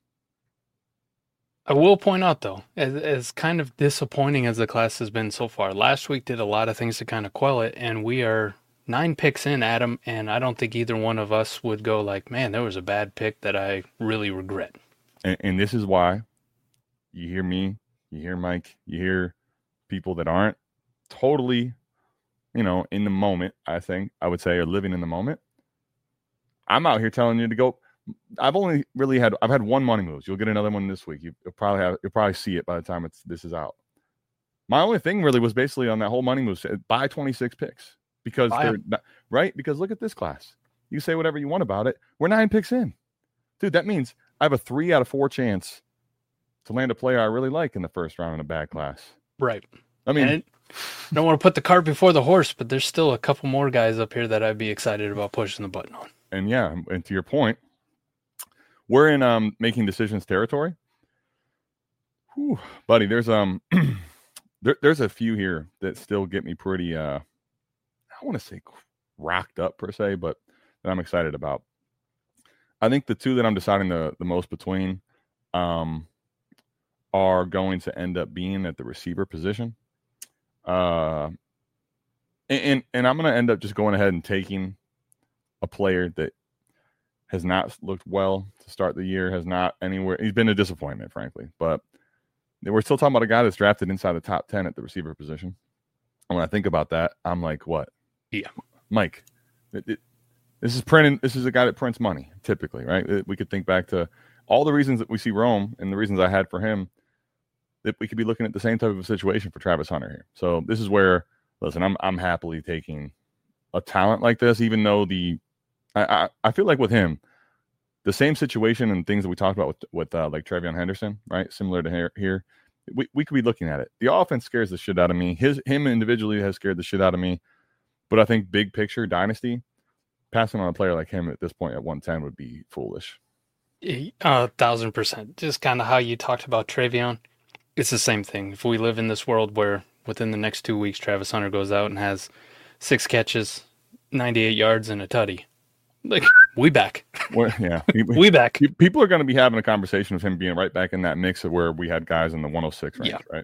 I will point out, though, as, as kind of disappointing as the class has been so far, last week did a lot of things to kind of quell it, and we are nine picks in, Adam, and I don't think either one of us would go like, man, there was a bad pick that I really regret. And, and this is why you hear me, you hear Mike, you hear people that aren't totally, you know, in the moment, I think, I would say, are living in the moment. I'm out here telling you to go. I've only really had, I've had one money moves. You'll get another one this week. You, you'll probably have, you'll probably see it by the time it's, this is out. My only thing really was basically on that whole money move, buy twenty-six picks because Buy they're 'em. not, right. Because look at this class. You say whatever you want about it. We're nine picks in, dude. That means I have a three out of four chance to land a player I really like in the first round in a bad class. Right. I mean, And I don't want to put the cart before the horse, but there's still a couple more guys up here that I'd be excited about pushing the button on. and yeah, and to your point, we're in um making decisions territory. Whew, buddy, there's um there, there's a few here that still get me pretty uh I want to say rocked up per se, but that I'm excited about. I think the two that I'm deciding the, the most between um are going to end up being at the receiver position. Uh and and, and I'm gonna end up just going ahead and taking a player that has not looked well to start the year, has not anywhere. He's been a disappointment, frankly. But we're still talking about a guy that's drafted inside the top ten at the receiver position. And when I think about that, I'm like, what? Yeah. Mike, it, it, this is printing. This is a guy that prints money, typically, right? It, we could think back to all the reasons that we see Rome and the reasons I had for him, that we could be looking at the same type of a situation for Travis Hunter here. So this is where, listen, I'm I'm happily taking a talent like this, even though the I, I, I feel like with him, the same situation and things that we talked about with, with uh, like Travion Henderson, right? Similar to here, here, we, we could be looking at it. The offense scares the shit out of me. His him individually has scared the shit out of me. But I think big picture dynasty, passing on a player like him at this point at one ten would be foolish. A thousand percent. Just kind of how you talked about Travion. It's the same thing. If we live in this world where within the next two weeks Travis Hunter goes out and has six catches, ninety-eight yards, and a tutty, like we back. Well, yeah, we back. People are going to be having a conversation of him being right back in that mix of where we had guys in the one oh six range, yeah. right?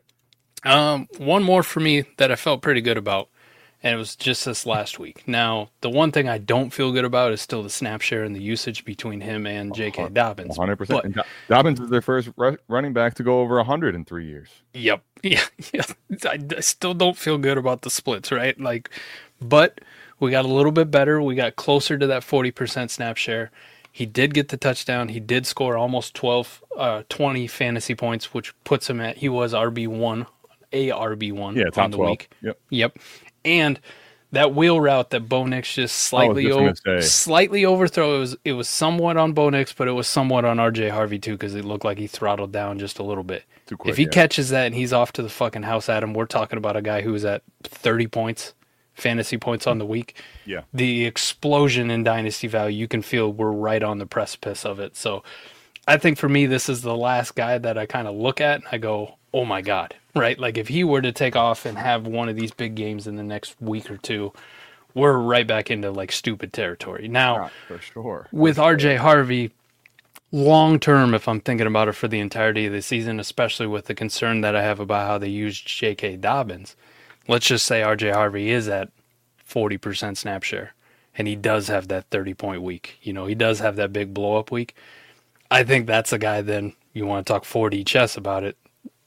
Um, one more for me that I felt pretty good about, and it was just this last week. Now, the one thing I don't feel good about is still the snap share and the usage between him and J K. Dobbins. one hundred percent. And Do- Dobbins is their first ru- running back to go over one hundred in three years. Yep. Yeah. yeah. I, I still don't feel good about the splits, right? Like, but we got a little bit better. We got closer to that forty percent snap share. He did get the touchdown. He did score almost twelve, uh, twenty fantasy points, which puts him at, he was R B one, a R B one yeah, top on the twelve. week. Yep. Yep. And that wheel route that Bo Nix just slightly just o- slightly overthrow. It was it was somewhat on Bo Nix, but it was somewhat on R J Harvey too, because it looked like he throttled down just a little bit. Too quick, if he yeah. catches that and he's off to the fucking house at him, we're talking about a guy who is at thirty points, fantasy points on the week. Yeah. The explosion in dynasty value, you can feel we're right on the precipice of it. So I think for me, this is the last guy that I kind of look at and I go, oh my God, right? Like if he were to take off and have one of these big games in the next week or two, we're right back into like stupid territory. Now, Not for sure. with R J Harvey, long term, if I'm thinking about it for the entirety of the season, especially with the concern that I have about how they use J K. Dobbins, let's just say R J Harvey is at forty percent snap share, and he does have that thirty-point week. You know, he does have that big blow-up week. I think that's a guy then you want to talk four D chess about it.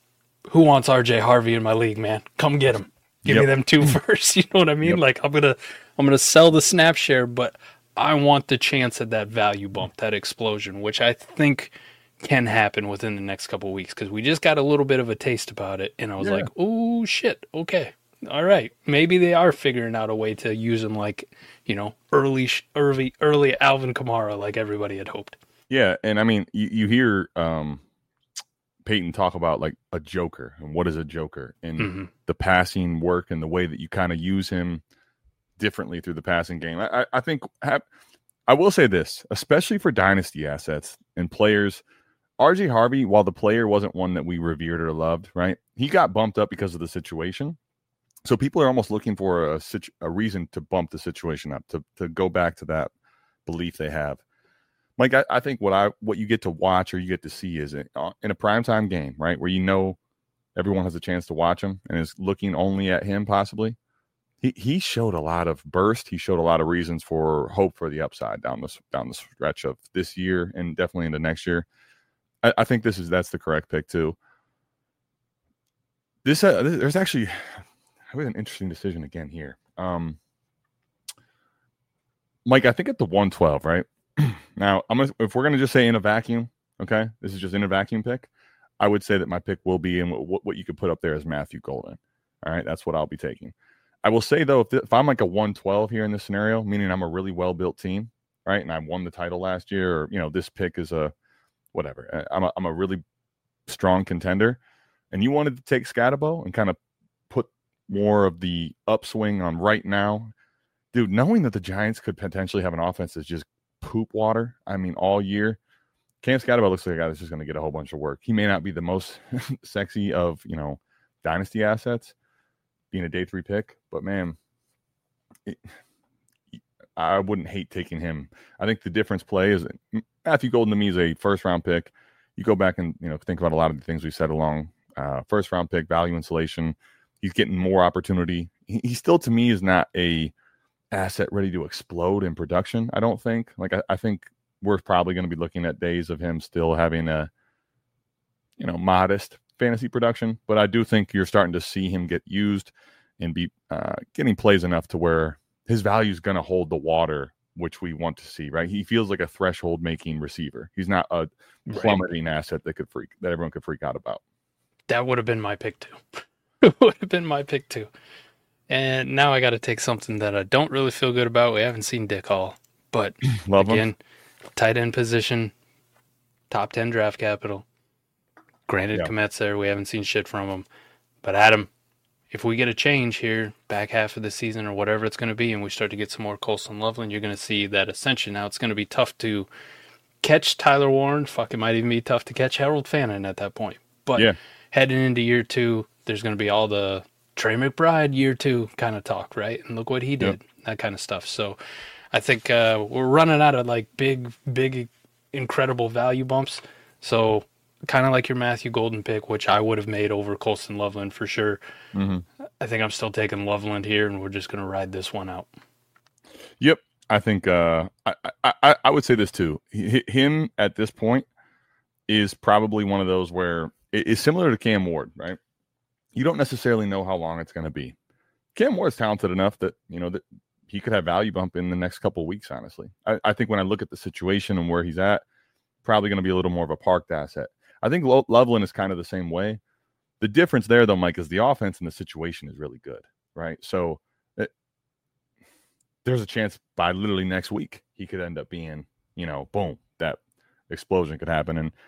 Who wants R J Harvey in my league, man? Come get him. Give Yep. me them two first. You know what I mean? Yep. Like I'm gonna, I'm gonna sell the snap share, but I want the chance at that value bump, that explosion, which I think can happen within the next couple of weeks because we just got a little bit of a taste about it, and I was Yeah. like, oh shit, okay, all right, maybe they are figuring out a way to use him like, you know, early, early, early Alvin Kamara, like everybody had hoped. Yeah, and I mean, you, you hear um, Peyton talk about like a joker and what is a joker and Mm-hmm. the passing work and the way that you kind of use him differently through the passing game. I, I think have, I will say this, especially for dynasty assets and players, R J Harvey, while the player wasn't one that we revered or loved, right? He got bumped up because of the situation. So people are almost looking for a, situ- a reason to bump the situation up, to, to go back to that belief they have. Mike, I, I think what I what you get to watch or you get to see is in, uh, in a primetime game, right, where you know everyone has a chance to watch him and is looking only at him possibly. He he showed a lot of burst. He showed a lot of reasons for hope for the upside down the down the stretch of this year and definitely into next year. I, I think this is that's the correct pick too. This uh, there's actually it was an interesting decision again here. Um, Mike, I think at the one twelve, right? Now, I'm gonna, if we're gonna just say in a vacuum, okay, this is just in a vacuum pick. I would say that my pick will be in what, what you could put up there as Matthew Golden. All right, that's what I'll be taking. I will say though, if, if I'm like a one twelve here in this scenario, meaning I'm a really well built team, right, and I won the title last year, or you know, this pick is a whatever. I'm a, I'm a really strong contender, and you wanted to take Scatterbo and kind of put more of the upswing on right now, dude. Knowing that the Giants could potentially have an offense that's just poop water, I mean, all year. Cam Scatterbo looks like a guy that's just going to get a whole bunch of work. He may not be the most sexy of, you know, dynasty assets, being a day three pick, but man, it, I wouldn't hate taking him. I think the difference play is Matthew Golden to me is a first round pick. You go back and, you know, think about a lot of the things we said along uh, first round pick, value insulation. He's getting more opportunity. He, he still, to me, is not a asset ready to explode in production. I don't think. Like, I, I think we're probably going to be looking at days of him still having a, you know, modest fantasy production. But I do think you're starting to see him get used and be uh, getting plays enough to where his value is going to hold the water, which we want to see, right? He feels like a threshold making receiver. He's not a plummeting right. asset that could freak, that everyone could freak out about. That would have been my pick too. It would have been my pick too. And now I got to take something that I don't really feel good about. We haven't seen Dick Hall, but Love again, him. Tight end position, top ten draft capital. Granted, Yeah. Komet's there. We haven't seen shit from him. But Adam, if we get a change here, back half of the season or whatever it's going to be, and we start to get some more Colson Loveland, you're going to see that ascension. Now, it's going to be tough to catch Tyler Warren. Fuck, it might even be tough to catch Harold Fannin at that point. But Yeah. heading into year two, there's going to be all the Trey McBride year two kind of talk, right? And look what he did, Yep. that kind of stuff. So I think uh, we're running out of like big, big, incredible value bumps. So kind of like your Matthew Golden pick, which I would have made over Colson Loveland for sure. Mm-hmm. I think I'm still taking Loveland here, and we're just going to ride this one out. Yep. I think uh, I, I I would say this too. H- him at this point is probably one of those where it is similar to Cam Ward, right? You don't necessarily know how long it's going to be. Cam Ward is talented enough that, you know, that he could have value bump in the next couple of weeks, honestly. I, I think when I look at the situation and where he's at, probably going to be a little more of a parked asset. I think Lo- Loveland is kind of the same way. The difference there, though, Mike, is the offense and the situation is really good, right? So it, there's a chance by literally next week he could end up being, you know, boom, that explosion could happen. And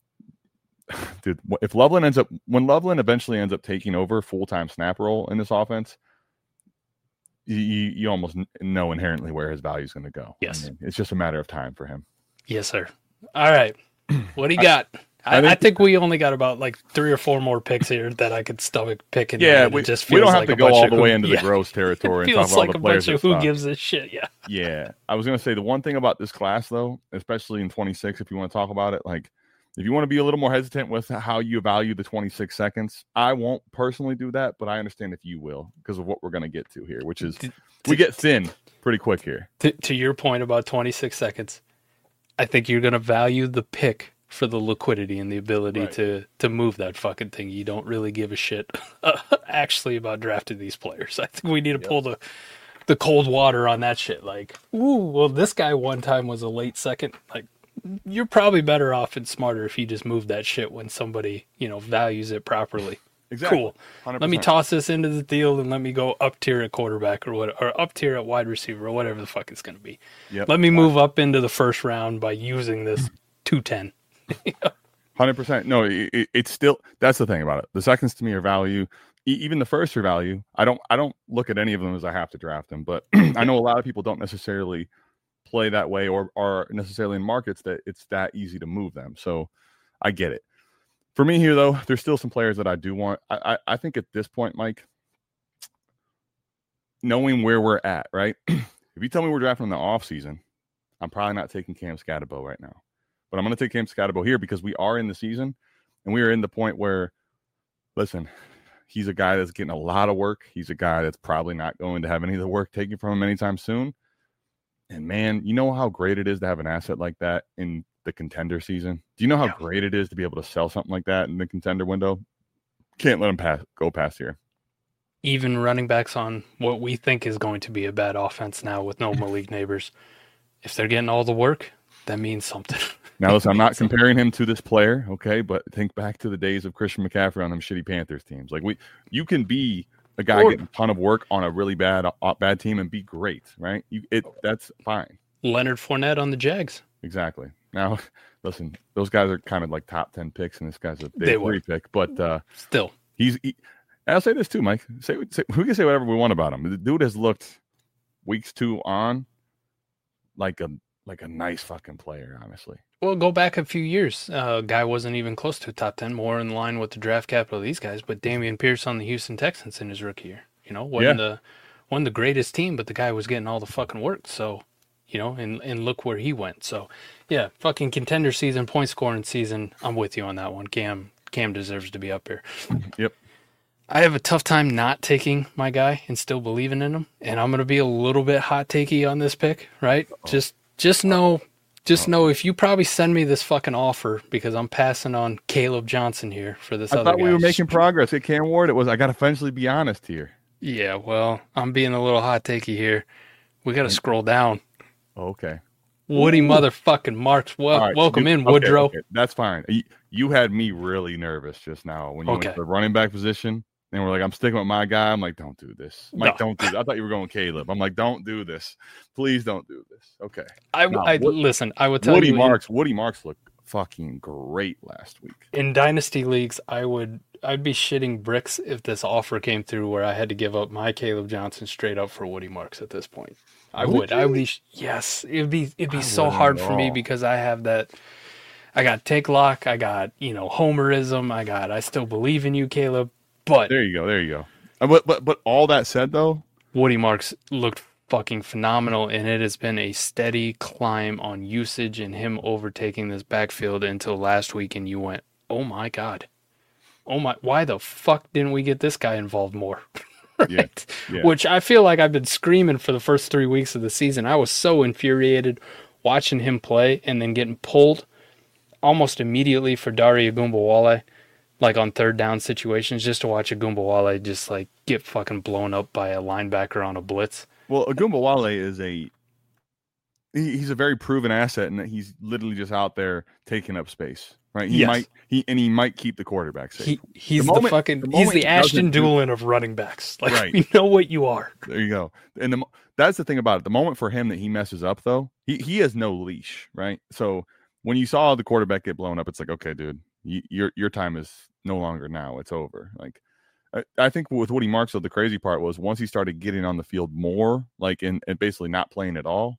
dude, if Loveland ends up, when Loveland eventually ends up taking over full-time snap role in this offense, you, you almost know inherently where his value is going to go. Yes. I mean, it's just a matter of time for him. Yes, sir. All right. What do you got? I, I, think, I think we only got about like three or four more picks here that I could stomach picking. Yeah, we, just we don't have like to go all the who, way into yeah. the gross territory it and talk feels about like all the a players. bunch of who stuff. gives a shit. Yeah. Yeah. I was going to say the one thing about this class, though, especially in twenty-six, if you want to talk about it, like if you want to be a little more hesitant with how you value the twenty-six seconds, I won't personally do that, but I understand if you will because of what we're going to get to here, which is to, we get thin pretty quick here. To, to your point about twenty-six seconds, I think you're going to value the pick for the liquidity and the ability right. to to move that fucking thing. You don't really give a shit uh, actually about drafting these players. I think we need to yep. pull the the cold water on that shit. Like, ooh, well, this guy one time was a late second. Like, you're probably better off and smarter if you just move that shit when somebody, you know, values it properly. Exactly. Cool. one hundred percent. Let me toss this into the deal and let me go up tier at quarterback or what, or up tier at wide receiver or whatever the fuck it's going to be. Yep. Let me move up into the first round by using this two ten. one hundred percent. No, it, it, it's still, that's the thing about it. The seconds to me are value. E- even the first are value. I don't, I don't look at any of them as I have to draft them, but I know a lot of people don't necessarily play that way or are necessarily in markets that it's that easy to move them. So I get it. For me here, though, there's still some players that I do want. I, I, I think at this point, Mike, knowing where we're at, right? If you tell me we're drafting in the offseason, I'm probably not taking Cam Scatterbo right now. But I'm going to take Cam Scatterbo here because we are in the season and we are in the point where, listen, he's a guy that's getting a lot of work. He's a guy that's probably not going to have any of the work taken from him anytime soon. And, man, you know how great it is to have an asset like that in the contender season? Do you know how yeah. great it is to be able to sell something like that in the contender window? Can't let him pass, go past here. Even running backs on what we think is going to be a bad offense now with no Malik Neighbors, if they're getting all the work, that means something. Now, listen, I'm not comparing him to this player, okay? But think back to the days of Christian McCaffrey on them shitty Panthers teams. Like, we, you can be a guy or, getting a ton of work on a really bad uh, bad team and be great, right? You, it That's fine. Leonard Fournette on the Jags. Exactly. Now, listen, those guys are kind of like top ten picks, and this guy's a day three pick. But uh, still, he's. He, I'll say this too, Mike. Say, say we can say whatever we want about him. The dude has looked weeks two on like a like a nice fucking player, honestly. Well, go back a few years. Uh, guy wasn't even close to a top ten, more in line with the draft capital of these guys. But Dameon Pierce on the Houston Texans in his rookie year, you know, wasn't yeah. the wasn't the greatest team, but the guy was getting all the fucking work. So, you know, and and look where he went. So, yeah, fucking contender season, point scoring season. I'm with you on that one. Cam Cam deserves to be up here. Yep. I have a tough time not taking my guy and still believing in him, and I'm gonna be a little bit hot takey on this pick, right? Oh. Just just know. Just know if you probably send me this fucking offer because I'm passing on Caleb Johnson here for this I other guy. I thought we were making progress at Cam Ward. It was, I got to eventually be honest here. Yeah, well, I'm being a little hot takey here. We got to scroll down. Okay. Woody Ooh. motherfucking Marks. Well, right, welcome you, in, Woodrow. Okay, okay. That's fine. You, you had me really nervous just now when you okay. went to the running back position. And we're like, I'm sticking with my guy. I'm like, don't do this. Mike, no. don't do this. I thought you were going Caleb. I'm like, don't do this. Please don't do this. Okay. I, now, I Wood, listen, I would tell Woody you. Marks, in, Woody Marks looked fucking great last week. In dynasty leagues, I would I'd be shitting bricks if this offer came through where I had to give up my Caleb Johnson straight up for Woody Marks at this point. I would. would. I would be yes. It'd be it'd be I so hard for me because I have that. I got take lock. I got you know homerism. I got I still believe in you, Caleb. But there you go. There you go. But but but all that said, though, Woody Marks looked fucking phenomenal, and it has been a steady climb on usage and him overtaking this backfield until last week, and you went, oh my God. Oh my, why the fuck didn't we get this guy involved more? Right? Yeah, yeah. Which I feel like I've been screaming for the first three weeks of the season. I was so infuriated watching him play and then getting pulled almost immediately for Dare Ogunbowale, like on third down situations, just to watch Ogunbowale just like get fucking blown up by a linebacker on a blitz. Well, Ogunbowale is a he, he's a very proven asset, and that he's literally just out there taking up space, right? He yes. might he and he might keep the quarterback safe. He, he's the, moment, the fucking the he's the he Ashton Dulin of running backs. Like right. We know what you are. There you go. And the that's the thing about it. The moment for him that he messes up, though, he he has no leash, right? So when you saw the quarterback get blown up, it's like, okay, dude, you, your your time is no longer now. It's over. Like. I think with Woody Marks, though, the crazy part was once he started getting on the field more, like in and basically not playing at all,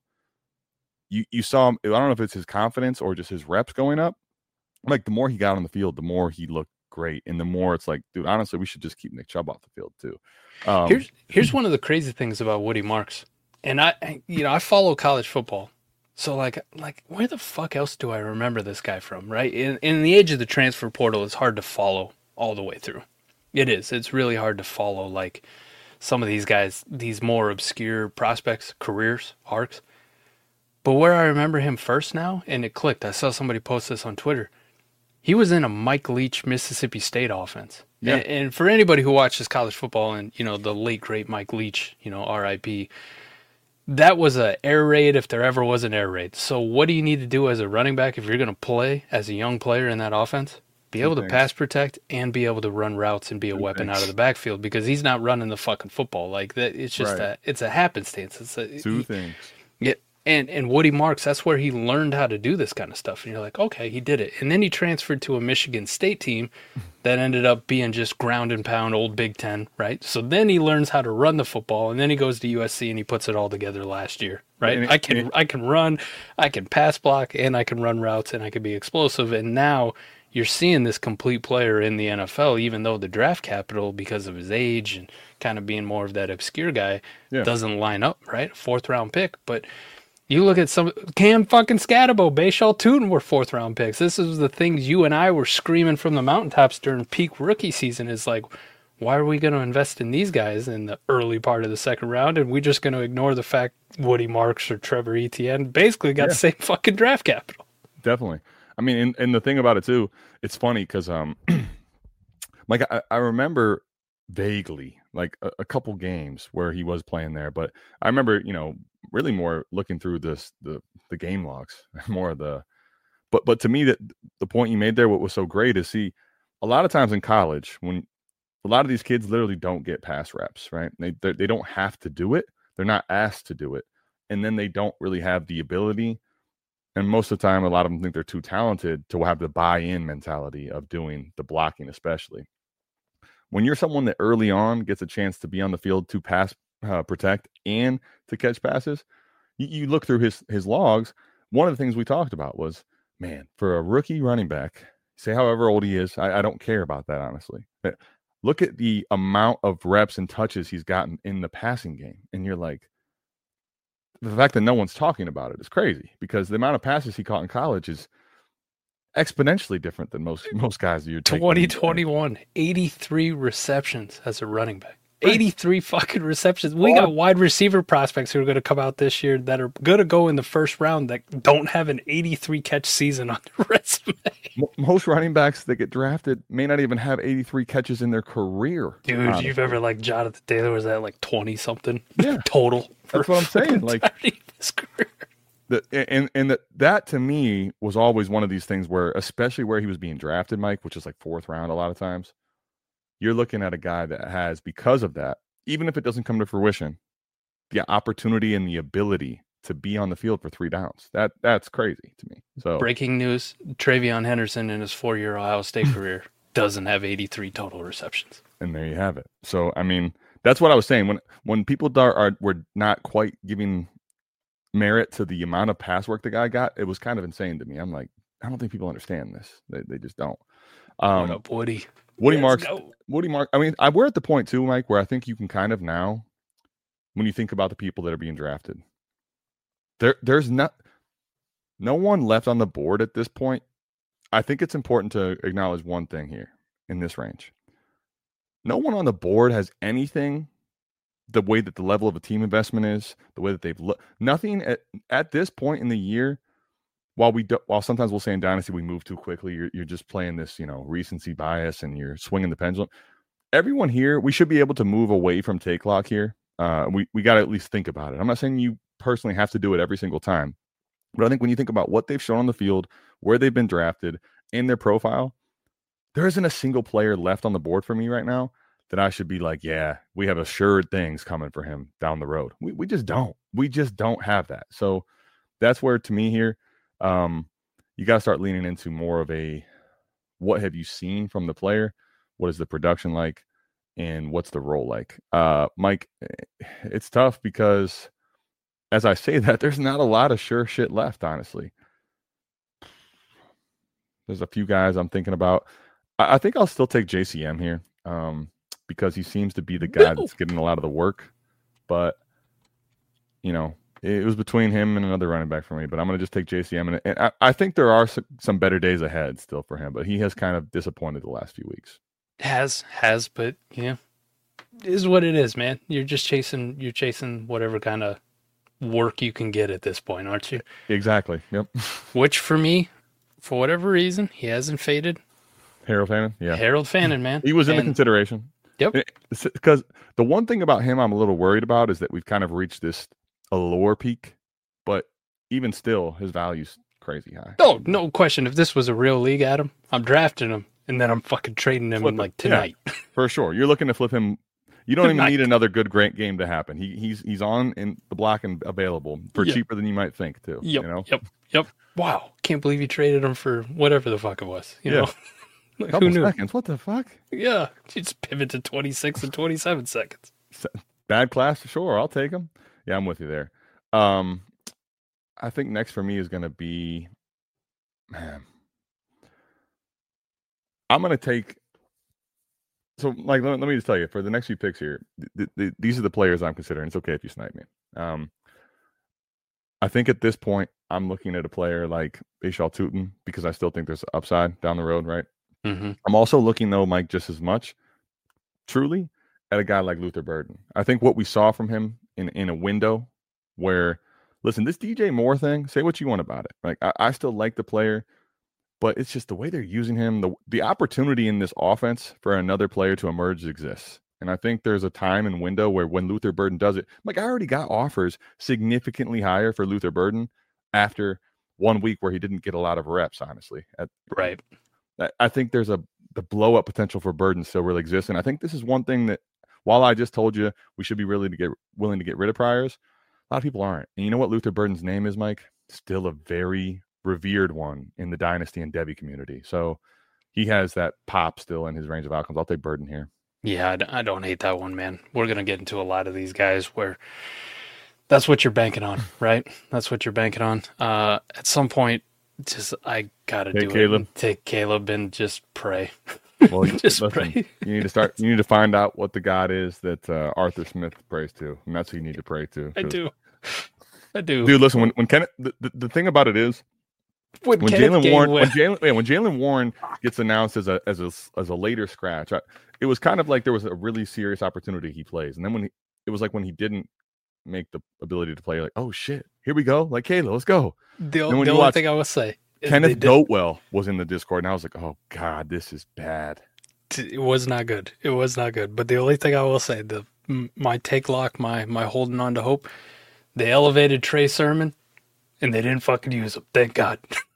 you you saw him. I don't know if it's his confidence or just his reps going up. Like the more he got on the field, the more he looked great, and the more it's like, dude, honestly, we should just keep Nick Chubb off the field too. Um, here's here's one of the crazy things about Woody Marks, and I you know I follow college football, so like like where the fuck else do I remember this guy from? Right in in the age of the transfer portal, it's hard to follow all the way through. It is. It's really hard to follow, like, some of these guys, these more obscure prospects, careers, arcs. But where I remember him first now, and it clicked, I saw somebody post this on Twitter, he was in a Mike Leach Mississippi State offense. Yeah. And, and for anybody who watches college football and, you know, the late, great Mike Leach, you know, R I P, that was an air raid if there ever was an air raid. So what do you need to do as a running back if you're going to play as a young player in that offense? Be able to pass protect and be able to run routes and be a weapon out of the backfield because he's not running the fucking football like that. It's just right. a it's a happenstance. It's a, two he, things. Yeah, and and Woody Marks, that's where he learned how to do this kind of stuff. And you're like, okay, he did it. And then he transferred to a Michigan State team that ended up being just ground and pound old Big Ten, right? So then he learns how to run the football, and then he goes to U S C and he puts it all together last year, right? It, I can it, I can run, I can pass block, and I can run routes, and I can be explosive. And now you're seeing this complete player in the N F L, even though the draft capital, because of his age and kind of being more of that obscure guy, yeah. doesn't line up, right? Fourth round pick. But you look at some Cam fucking Scatabo, Bashal Tootin were fourth round picks. This is the things you and I were screaming from the mountaintops during peak rookie season is like, why are we going to invest in these guys in the early part of the second round? And we're just going to ignore the fact Woody Marks or Trevor Etienne basically got yeah. the same fucking draft capital. Definitely. I mean, and, and the thing about it too, it's funny because, um, like I, I remember vaguely like a, a couple games where he was playing there, but I remember, you know, really more looking through this the the game logs, more of the. But but to me, that the point you made there, what was so great is see, a lot of times in college when a lot of these kids literally don't get pass reps, right? They they don't have to do it. They're not asked to do it, and then they don't really have the ability. And most of the time, a lot of them think they're too talented to have the buy-in mentality of doing the blocking, especially. When you're someone that early on gets a chance to be on the field to pass, uh, protect, and to catch passes, you, you look through his his logs, one of the things we talked about was, man, for a rookie running back, say however old he is, I, I don't care about that, honestly. But look at the amount of reps and touches he's gotten in the passing game. And you're like, the fact that no one's talking about it is crazy because the amount of passes he caught in college is exponentially different than most most guys you're taking. twenty twenty-one, eighty-three receptions as a running back. Right. eighty-three fucking receptions. We got wide receiver prospects who are going to come out this year that are going to go in the first round that don't have an eighty-three catch season on their resume. Most running backs that get drafted may not even have eighty-three catches in their career. Dude, honestly. You've ever like Jonathan Taylor was that like twenty something yeah. total? That's what I'm saying. Like his career. The, and and that that to me was always one of these things where, especially where he was being drafted, Mike, which is like fourth round a lot of times. You're looking at a guy that has, because of that, even if it doesn't come to fruition, the opportunity and the ability to be on the field for three downs. That that's crazy to me. So breaking news: Travion Henderson in his four-year Ohio State career doesn't have eighty-three total receptions. And there you have it. So I mean, that's what I was saying when when people are, are were not quite giving merit to the amount of pass work the guy got. It was kind of insane to me. I'm like, I don't think people understand this. They they just don't. Um, what up, Woody? Woody Let's Marks. go. Woody Mark. I mean, I, we're at the point too, Mike, where I think you can kind of now, when you think about the people that are being drafted, there there's not no one left on the board at this point. I think it's important to acknowledge one thing here in this range. No one on the board has anything the way that the level of a team investment is, the way that they've looked. Nothing at, at this point in the year. While we do, while sometimes we'll say in Dynasty we move too quickly, you're you're just playing this, you know, recency bias and you're swinging the pendulum. Everyone here, we should be able to move away from take lock here. Uh, we we got to at least think about it. I'm not saying you personally have to do it every single time, but I think when you think about what they've shown on the field, where they've been drafted, and their profile, there isn't a single player left on the board for me right now that I should be like, yeah, we have assured things coming for him down the road. We we just don't. We just don't have that. So that's where, to me here, Um, you got to start leaning into more of a, what have you seen from the player? What is the production like? And what's the role like? Uh, Mike, it's tough because as I say that, there's not a lot of sure shit left, honestly. There's a few guys I'm thinking about. I, I think I'll still take J C M here um, because he seems to be the guy that's getting a lot of the work. But, you know, it was between him and another running back for me, but I'm going to just take J C M. And, and I, I think there are some, some better days ahead still for him, but he has kind of disappointed the last few weeks. Has, has, but yeah, it is what it is, man. You're just chasing, you're chasing whatever kind of work you can get at this point, aren't you? Exactly. Yep. Which for me, for whatever reason, he hasn't faded. Harold Fannin. Yeah. Harold Fannin, man. He was in and, the consideration. Yep. Because the one thing about him I'm a little worried about is that we've kind of reached this allure peak, but even still, his value's crazy high. Oh, no question. If this was a real league, Adam, I'm drafting him, and then I'm fucking trading him Flip like it. tonight. Yeah, for sure. You're looking to flip him. You don't even Tonight. need another good great game to happen. He he's he's on in the block and available for Yep. cheaper than you might think too. Yep, You know? yep, yep. Wow, can't believe you traded him for whatever the fuck it was. You Yeah. know, Like, Couple who knew? seconds. What the fuck? Yeah, just pivot to twenty-six and twenty-seven seconds. Bad class, sure. I'll take him. Yeah, I'm with you there. Um, I think next for me is going to be, man, I'm going to take. So, like, let, let me just tell you, for the next few picks here, th- th- these are the players I'm considering. It's okay if you snipe me. Um, I think at this point, I'm looking at a player like Bashal Tutin because I still think there's upside down the road, right? Mm-hmm. I'm also looking, though, Mike, just as much, truly, at a guy like Luther Burden. I think what we saw from him in, in a window where, listen, this D J Moore thing, say what you want about it. Like, I, I still like the player, but it's just the way they're using him. The, the opportunity in this offense for another player to emerge exists. And I think there's a time and window where when Luther Burden does it, like, I already got offers significantly higher for Luther Burden after one week where he didn't get a lot of reps, honestly. At, Right. I think there's a the blow up potential for Burden still really exists, and I think this is one thing that, while I just told you we should be really to get willing to get rid of priors, a lot of people aren't. And you know what Luther Burden's name is, Mike? Still a very revered one in the Dynasty and Devy community. So he has that pop still in his range of outcomes. I'll take Burden here. Yeah, I d- I don't hate that one, man. We're going to get into a lot of these guys where that's what you're banking on, right? That's what you're banking on. Uh, at some point, just I got to Take do Caleb. it. And take Caleb and just pray. Well, just listen, pray. you need to start. You need to find out what the God is that uh, Arthur Smith prays to, and that's who you need to pray to. I 'cause- do. I do. Dude, listen. When when Kenneth, the, the, the thing about it is, when when Kenneth Jalen Warren, Gainwell- when Jalen, yeah, when Jalen Warren gets announced as a as a as a later scratch, I, it was kind of like there was a really serious opportunity he plays, and then when he, it was like when he didn't make the ability to play, like, oh shit, here we go, like Kayla, let's go. the, then when the you only watch thing I will say is Kenneth they did- Goatwell was in the Discord, and I was like, oh god, this is bad. it was not good. It was not good. But the only thing I will say, the m- my take lock, my my holding on to hope, they elevated Trey Sermon, and they didn't fucking use him. Thank God.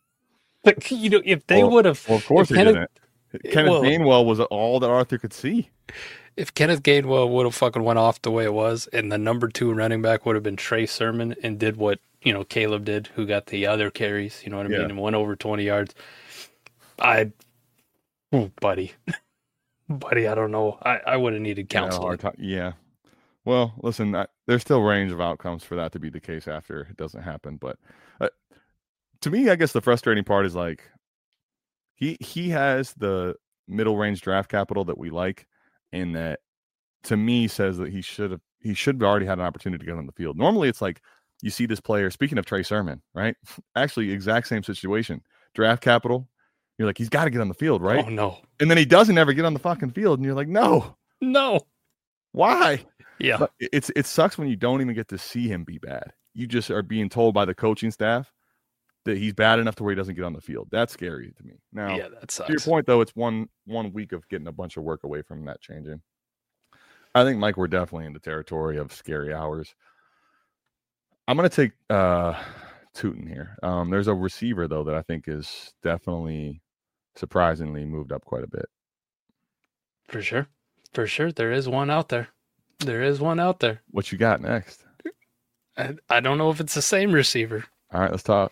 Like, you know, if they Well- would have, Well, of course if he Kenneth, didn't. Kenneth well- Gainwell was all that Arthur could see. if Kenneth Gainwell would have fucking went off the way it was, and the number two running back would have been Trey Sermon, and did what you know, Caleb did, who got the other carries, you know what I Yeah. mean, and went over twenty yards. I, oh, buddy, buddy, I don't know. I, I would have needed Yeah, counseling. hard time. Yeah. Well, listen, I, there's still range of outcomes for that to be the case after it doesn't happen. But uh, to me, I guess the frustrating part is like he he has the middle range draft capital that we like, and that to me says that he should have he should have already had an opportunity to get on the field. Normally, it's like you see this player. Speaking of Trey Sermon, right? Actually, exact same situation. Draft capital. You're like, he's got to get on the field, right? Oh, no. And then he doesn't ever get on the fucking field, and you're like, no, No. why? Yeah. But it's it sucks when you don't even get to see him be bad. You just are being told by the coaching staff that he's bad enough to where he doesn't get on the field. That's scary to me. Now, Yeah, that sucks. to your point, though, it's one one week of getting a bunch of work away from that changing. I think, Mike, we're definitely in the territory of scary hours. I'm going to take uh, Tootin here. Um, there's a receiver, though, that I think is definitely surprisingly moved up quite a bit. For sure. For sure. There is one out there. There is one out there. What you got next? I, I don't know if it's the same receiver. All right, let's talk.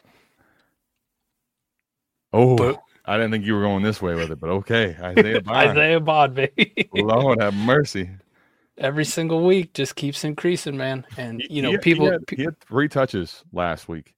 Oh, But- I didn't think you were going this way with it, but okay. Isaiah Bond. Isaiah Bond, baby. Lord have mercy. Every single week just keeps increasing, man. And, you know, He- people. He had, he had three touches last week,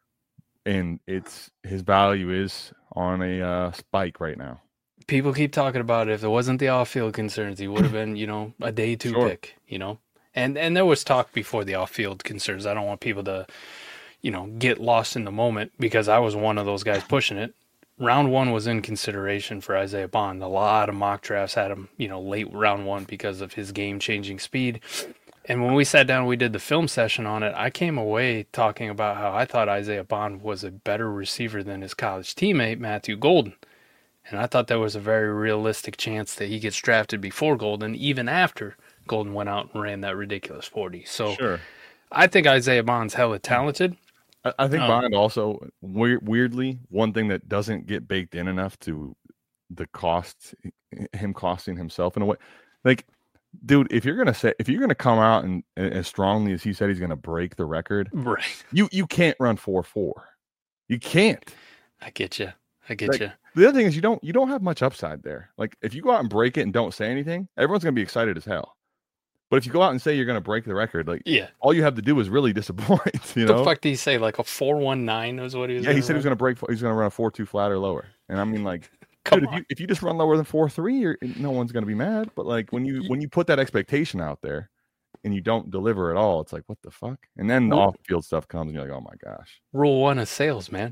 and it's his value is on a uh, spike right now. People keep talking about it. If it wasn't the off-field concerns, he would have been, you know, a day two Sure. pick, you know. And and there was talk before the off-field concerns. I don't want people to, you know, get lost in the moment because I was one of those guys pushing it. Round one was in consideration for Isaiah Bond. A lot of mock drafts had him, you know, late round one because of his game-changing speed. And when we sat down, we did the film session on it. I came away talking about how I thought Isaiah Bond was a better receiver than his college teammate, Matthew Golden. And I thought there was a very realistic chance that he gets drafted before Golden, even after Golden went out and ran that ridiculous forty. So Sure. I think Isaiah Bond's hella talented. I, I think Um, Bond also, weird, weirdly, one thing that doesn't get baked in enough to the cost, him costing himself in a way. Like, dude, if you're going to say, if you're going to come out and, and as strongly as he said he's going to break the record, Right. you, you can't run four four. You can't. I get you. I get Like, you. The other thing is you don't you don't have much upside there. Like if you go out and break it and don't say anything, everyone's gonna be excited as hell. But if you go out and say you're gonna break the record, like Yeah. all you have to do is really disappoint. You What know? the fuck did he say? Like a four one nine was what he was Yeah, he gonna said he was run? gonna break. He's gonna run a four two flat or lower. And I mean, like, Come dude, if you if you just run lower than four three, you're no one's gonna be mad. But like when you when you put that expectation out there and you don't deliver at all, it's like what the fuck? And then the Well- off field stuff comes and you're like, oh my gosh. Rule one of sales, man.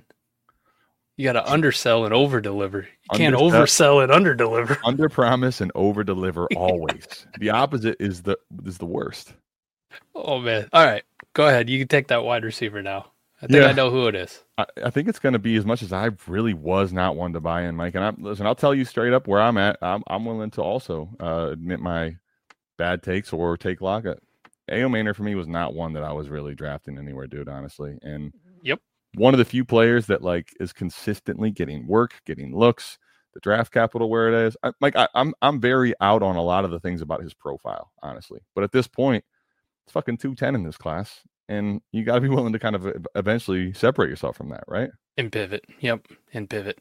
You got to undersell and over deliver. You can't Undersell- oversell and under deliver. Under promise and over deliver always. The opposite is the is the worst. Oh man! All right, go ahead. You can take that wide receiver now. I think Yeah. I know who it is. I, I think it's going to be as much as I really was not one to buy in, Mike. And I listen, I'll tell you straight up where I'm at. I'm I'm willing to also uh, admit my bad takes or take Lockett. A O Maynard for me was not one that I was really drafting anywhere, dude. Honestly, and Yep. one of the few players that like is consistently getting work, getting looks, the draft capital where it is. I, like I, I'm I'm very out on a lot of the things about his profile, honestly. But at this point, it's fucking two ten in this class. And you got to be willing to kind of eventually separate yourself from that, right? In pivot. Yep. In pivot.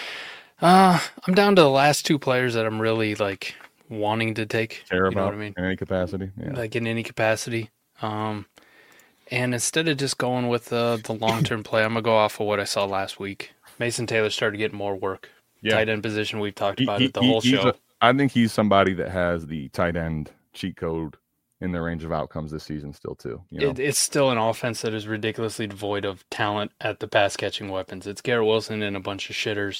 Uh, I'm down to the last two players that I'm really like wanting to take. Care you about know what I mean? in any capacity. Yeah. Like in any capacity. Um, and instead of just going with uh, the long term play, I'm gonna go off of what I saw last week. Mason Taylor started getting more work. Yeah. Tight end position. We've talked He- about he- it the he- whole he's show. a- I think he's somebody that has the tight end cheat code in the range of outcomes this season still too. You know? It, it's still an offense that is ridiculously devoid of talent at the pass catching weapons. It's Garrett Wilson and a bunch of shitters.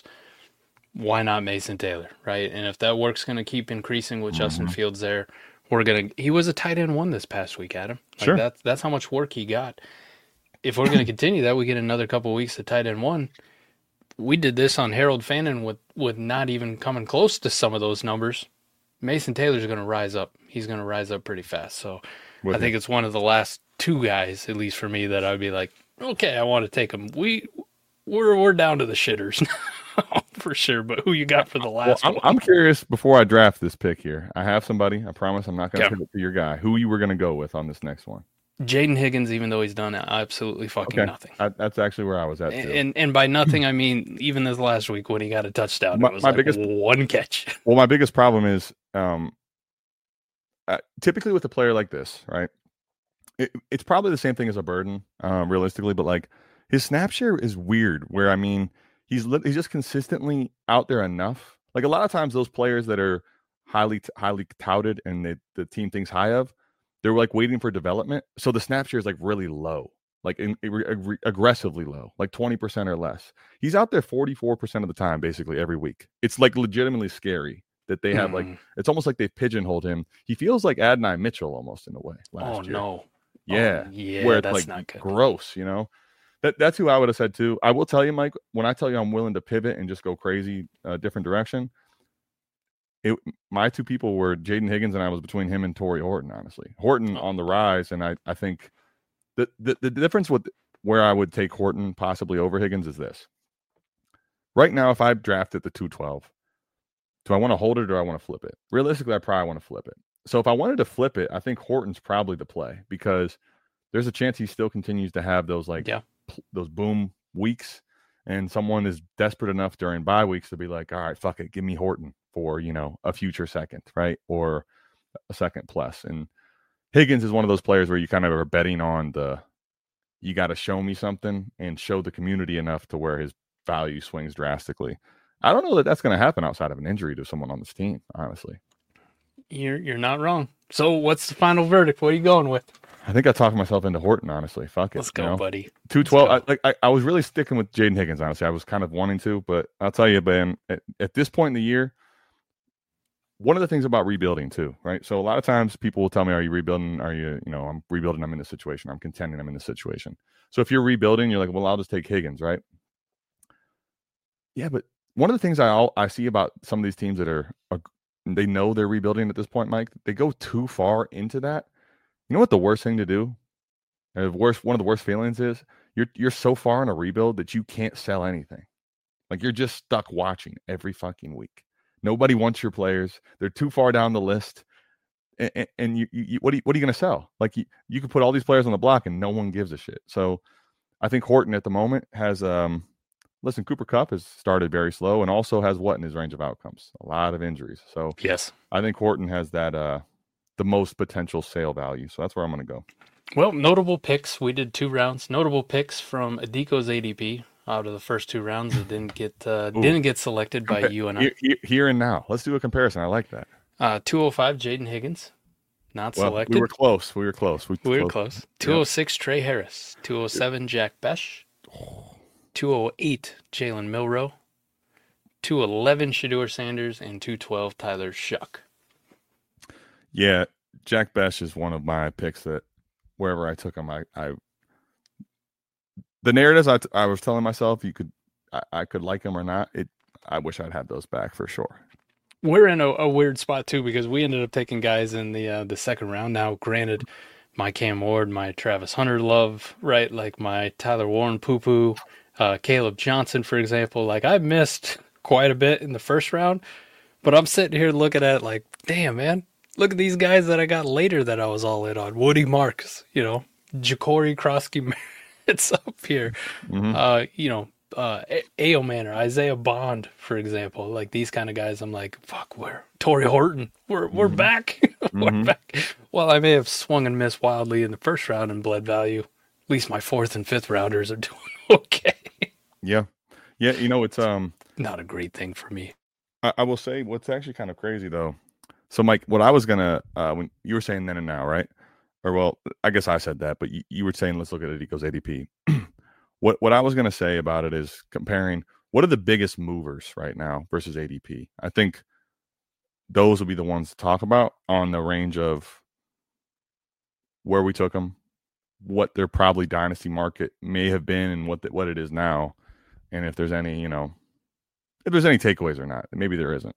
Why not Mason Taylor, right? And if that work's going to keep increasing with Justin Mm-hmm. Fields there, we're gonna. He was a tight end one this past week, Adam. Like Sure. That's that's how much work he got. If we're going to continue that, we get another couple weeks of tight end one. We did this on Harold Fannin with with not even coming close to some of those numbers. Mason Taylor's going to rise up. He's going to rise up pretty fast. So With I think it's one of the last two guys, at least for me, that I'd be like, okay, I want to take him. We we're we're down to the shitters for sure. But who you got for the Well, last I'm, one? I'm curious before I draft this pick here. I have somebody. I promise I'm not going to Okay. pivot to your guy. Who you were going to go with on this next one? Jaden Higgins, even though he's done absolutely fucking Okay. nothing. I, that's actually where I was at too. And and by nothing, I mean even this last week when he got a touchdown, My- it was my like biggest- one catch. Well, my biggest problem is um, uh, typically with a player like this, right? It, it's probably the same thing as a Burden, uh, realistically, but like his snap share is weird. Where I mean, he's li- he's just consistently out there enough. Like a lot of times, those players that are highly t- highly touted and the the team thinks high of, they're like waiting for development, so the snap share is like really low, like in, in- ag- aggressively low, like twenty percent or less. He's out there forty-four percent of the time, basically every week. It's like legitimately scary that they have like Mm. it's almost like they've pigeonholed him. He feels like Adonai Mitchell almost in a way. Last Oh year. no. Yeah, Oh, yeah, where it's that's like not good. gross, you know. That that's who I would have said too. I will tell you, Mike, when I tell you I'm willing to pivot and just go crazy, uh, different direction. It my two people were Jaden Higgins, and I was between him and Torrey Horton. Honestly, Horton on the rise, and I I think the the, the difference with where I would take Horton possibly over Higgins is this. Right now, if I draft at the two twelve, do I want to hold it or do I want to flip it? Realistically, I probably want to flip it. So if I wanted to flip it, I think Horton's probably the play because there's a chance he still continues to have those like Yeah. pl- those boom weeks, and someone is desperate enough during bye weeks to be like, all right, fuck it, give me Horton for, you know, a future second, right? Or a second plus. And Higgins is one of those players where you kind of are betting on the you got to show me something and show the community enough to where his value swings drastically. I don't know that that's going to happen outside of an injury to someone on this team, honestly. You're you're not wrong. So what's the final verdict? What are you going with? I think I talked myself into Horton, honestly. Fuck it. Let's go, you know? buddy. two twelve. I, Let's like I, I was really sticking with Jaden Higgins, honestly. I was kind of wanting to, but I'll tell you, Ben, at, at this point in the year, one of the things about rebuilding too, right? So a lot of times people will tell me, are you rebuilding? Are you, you know, I'm rebuilding, I'm in this situation. I'm contending, I'm in this situation. So if you're rebuilding, you're like, well, I'll just take Higgins, right? Yeah, but one of the things I all I see about some of these teams that are, are they know they're rebuilding at this point, Mike, they go too far into that. You know what the worst thing to do? And the worst, one of the worst feelings is you're you're so far in a rebuild that you can't sell anything. Like you're just stuck watching every fucking week. Nobody wants your players. They're too far down the list. And, and, and you, you, what are you, what are you going to sell? Like you, you could put all these players on the block and no one gives a shit. So I think Horton at the moment has, um, listen, Cooper Kupp has started very slow and also has what in his range of outcomes? A lot of injuries. So Yes. I think Horton has that, uh, the most potential sale value. So that's where I'm going to go. Well, notable picks. We did two rounds. Notable picks from Adiko's A D P out of the first two rounds that didn't get uh, didn't get selected by you and I. Here, here, here and now. Let's do a comparison. I like that. Uh, two oh five, Jaden Higgins, not Well, selected. we were close. We were close. We, We were close. two oh six, Trey Harris. two oh seven, Jack Besh. two oh eight, Jalen Milrow. two eleven, Shedeur Sanders. And two twelve, Tyler Shuck. Yeah, Jack Besh is one of my picks that wherever I took him, I, I the narratives I, t- I was telling myself you could I, I could like him or not. It I wish I'd had those back for sure. We're in a, a weird spot too because we ended up taking guys in the uh, the second round. Now, granted, my Cam Ward, my Travis Hunter love, right? Like my Tyler Warren poo poo, uh, Caleb Johnson, for example. Like I missed quite a bit in the first round, but I'm sitting here looking at it like, damn, man, look at these guys that I got later that I was all in on. Woody Marks, you know, Ja'Cory Krosky, it's up here. Mhm. Uh, you know, uh, Ayo Manor, Isaiah Bond, for example, like these kind of guys. I'm like, fuck, we're Torrey Horton. We're we're Mhm. back. we're Mhm. back. Well, I may have swung and missed wildly in the first round in blood value. At least my fourth and fifth rounders are doing okay. Yeah, yeah. You know, it's um. Not a great thing for me. I, I will say what's actually kind of crazy though. So, Mike, what I was gonna uh, when you were saying then and now, right? Or well, I guess I said that, but you, you were saying let's look at Adiko's A D P. what what I was gonna say about it is comparing what are the biggest movers right now versus A D P. I think those will be the ones to talk about on the range of where we took them, what their probably dynasty market may have been, and what the, what it is now, and if there's any, you know, if there's any takeaways or not. Maybe there isn't.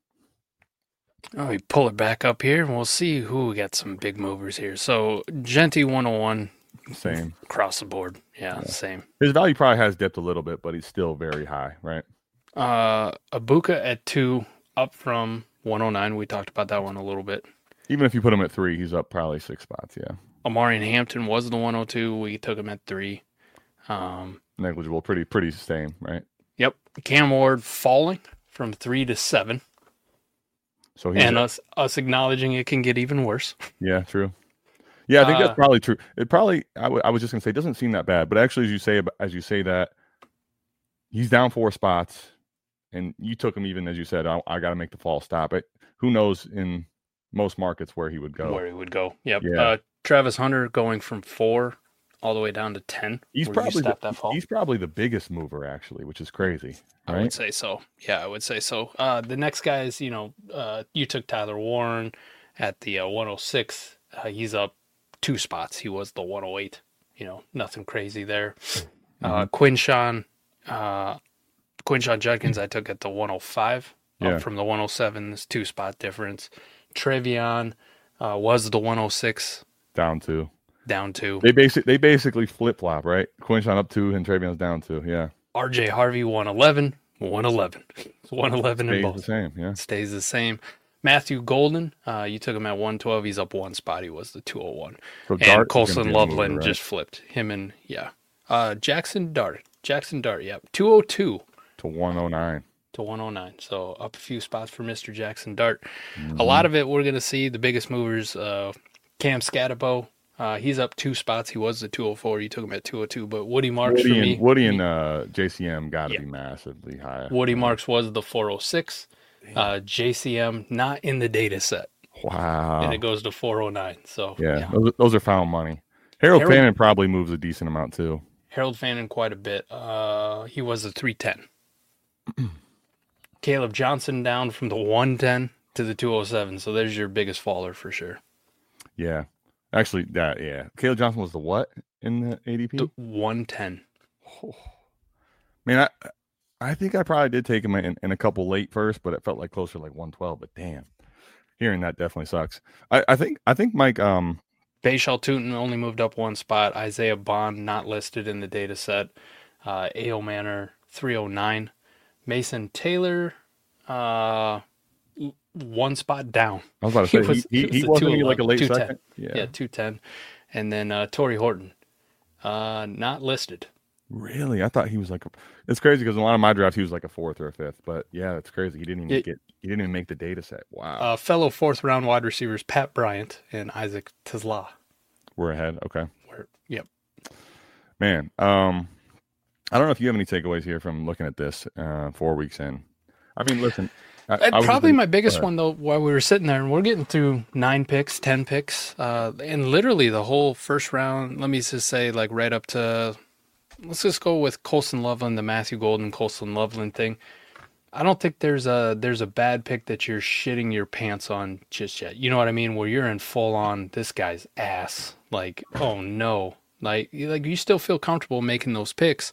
Oh, we pull it back up here, and we'll see who we got some big movers here. So, Genty one oh one. Same. Across the board. Yeah, Yeah. same. His value probably has dipped a little bit, but he's still very high, right? Uh, Abuka at two, up from one oh nine. We talked about that one a little bit. Even if you put him at three, he's up probably six spots. Yeah. Amarian Hampton was the one oh two. We took him at three. Um, Negligible, pretty pretty same, right? Yep. Cam Ward falling from three to seven. So he's and a, us us acknowledging it can get even worse. Yeah, true. Yeah, I think Uh, that's probably true. It probably I, w- I was just gonna say it doesn't seem that bad, but actually, as you say ab- as you say that, he's down four spots, and you took him even as you said. I, I got to make the fall stop. It. Who knows in most markets where he would go? Where he would go. Yep. Yeah. Uh, Travis Hunter going from four all the way down to ten. He's where you probably stop the, that fall. he's probably the biggest mover actually, which is crazy. I Right? would say so. Yeah, I would say so. Uh, the next guy is, you know, uh, you took Tyler Warren at the uh, one oh six. Uh, he's up two spots. He was the one oh eight. You know, nothing crazy there. Uh, Quinshawn, uh, Quinshawn Judkins, I took at the one oh five. Yeah. Up from the one oh seven. This two spot difference. Trevion uh, was the one oh six Down two. down to. They basic they basically flip flop, right? Quinshawn up two and Travion's down two. Yeah, R J Harvey one eleven, one eleven. one eleven in stays both. the same. Yeah, Stays the same. Matthew Golden, uh, you took him at one twelve. He's up one spot. He was the two oh one. so And Dart is gonna Colson be a mover, Loveland right? just flipped him and, yeah. Uh, Jackson Dart. Jackson Dart, yep. two oh two to one oh nine. to one oh nine. So up a few spots for Mister Jackson Dart. Mm-hmm. A lot of it we're going to see. The biggest movers, uh, Cam Scatabo. Uh, he's up two spots. He was the two oh four. You took him at two oh two. But Woody Marks Woody for me. and Woody and uh, J C M got to Yeah. be massively high. Woody Marks was the four oh six. Uh, J C M not in the data set. Wow. And it goes to four oh nine. So yeah, yeah. Those, are- those are found money. Harold, Harold- Fannin probably moves a decent amount too. Harold Fannin quite a bit. Uh, he was the three ten. Caleb Johnson down from the one ten to the two oh seven. So there's your biggest faller for sure. Yeah, actually, that yeah. Caleb Johnson was the what in the A D P? The one ten. Man, I I think I probably did take him in, in a couple late first, but it felt like closer to like one twelve. But damn, hearing that definitely sucks. I, I think I think Mike um Bayshall Tootin only moved up one spot. Isaiah Bond not listed in the data set. Uh, A O Manor three oh nine. Mason Taylor uh, one spot down. I was about to He say was- he, he he, was he the wasn't he like a two eleven, late two ten. second. Yeah, Yeah. two ten. And then uh, Torrey Horton uh, not listed. Really, I thought he was like. A, it's crazy because in a lot of my drafts he was like a fourth or a fifth. But yeah, it's crazy. He didn't even It- get. He didn't even make the data set. Wow, Uh, fellow fourth round wide receivers Pat Bryant and Isaac Tesla. we're ahead. Okay, Were, yep. man. Um, I don't know if you have any takeaways here from looking at this uh, four weeks in. I mean, listen. I, Uh, I was probably just- my biggest ahead. one though, while we were sitting there, and we're getting through nine picks, ten picks, uh, and literally the whole first round. Let me just say, like right up to, let's just go with Colson Loveland, the Matthew Golden Colson Loveland thing. I don't think there's a there's a bad pick that you're shitting your pants on just yet. You know what I mean? Where you're in full on this guy's ass. Like, oh no, like you- like you still feel comfortable making those picks.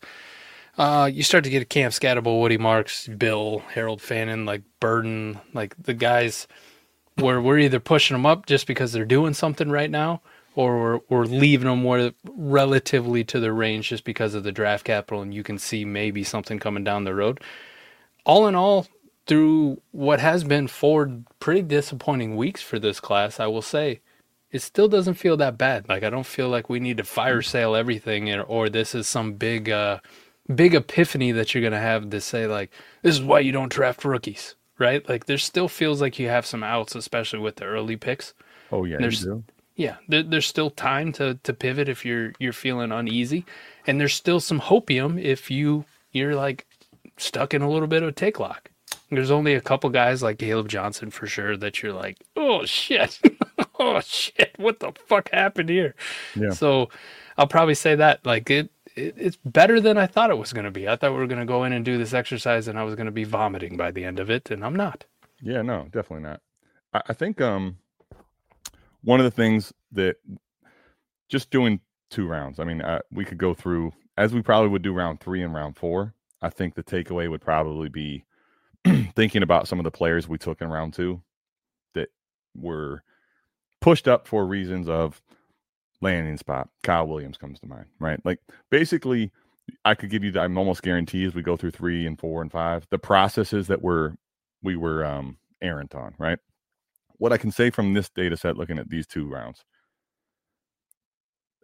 Uh, you start to get a Cam Scatterable, Woody Marks, Bill, Harold Fannin, like Burden, like the guys where we're either pushing them up just because they're doing something right now, or we're, we're leaving them more relatively to their range just because of the draft capital, and you can see maybe something coming down the road. All in all, through what has been four pretty disappointing weeks for this class, I will say, it still doesn't feel that bad. Like I don't feel like we need to fire sale everything, or, or this is some big, uh, big epiphany that you're gonna have to say like, this is why you don't draft rookies, right? Like there still feels like you have some outs, especially with the early picks. Oh yeah, There's- you do. Yeah, there, there's still time to, to pivot if you're you're feeling uneasy, and there's still some hopium if you you're like stuck in a little bit of a take lock. There's only a couple guys like Caleb Johnson for sure that you're like, oh shit, oh shit, what the fuck happened here? Yeah. So I'll probably say that like it, it it's better than I thought it was going to be. I thought we were going to go in and do this exercise and I was going to be vomiting by the end of it, and I'm not. Yeah, no, definitely not. I, I think um one of the things that just doing two rounds. I mean, uh, we could go through as we probably would do round three and round four. I think the takeaway would probably be thinking about some of the players we took in round two that were pushed up for reasons of landing spot. Kyle Williams comes to mind, right? Like basically, I could give you. The, I'm almost guarantee as we go through three and four and five, the processes that were we were um, errant on, right? What I can say from this data set, looking at these two rounds,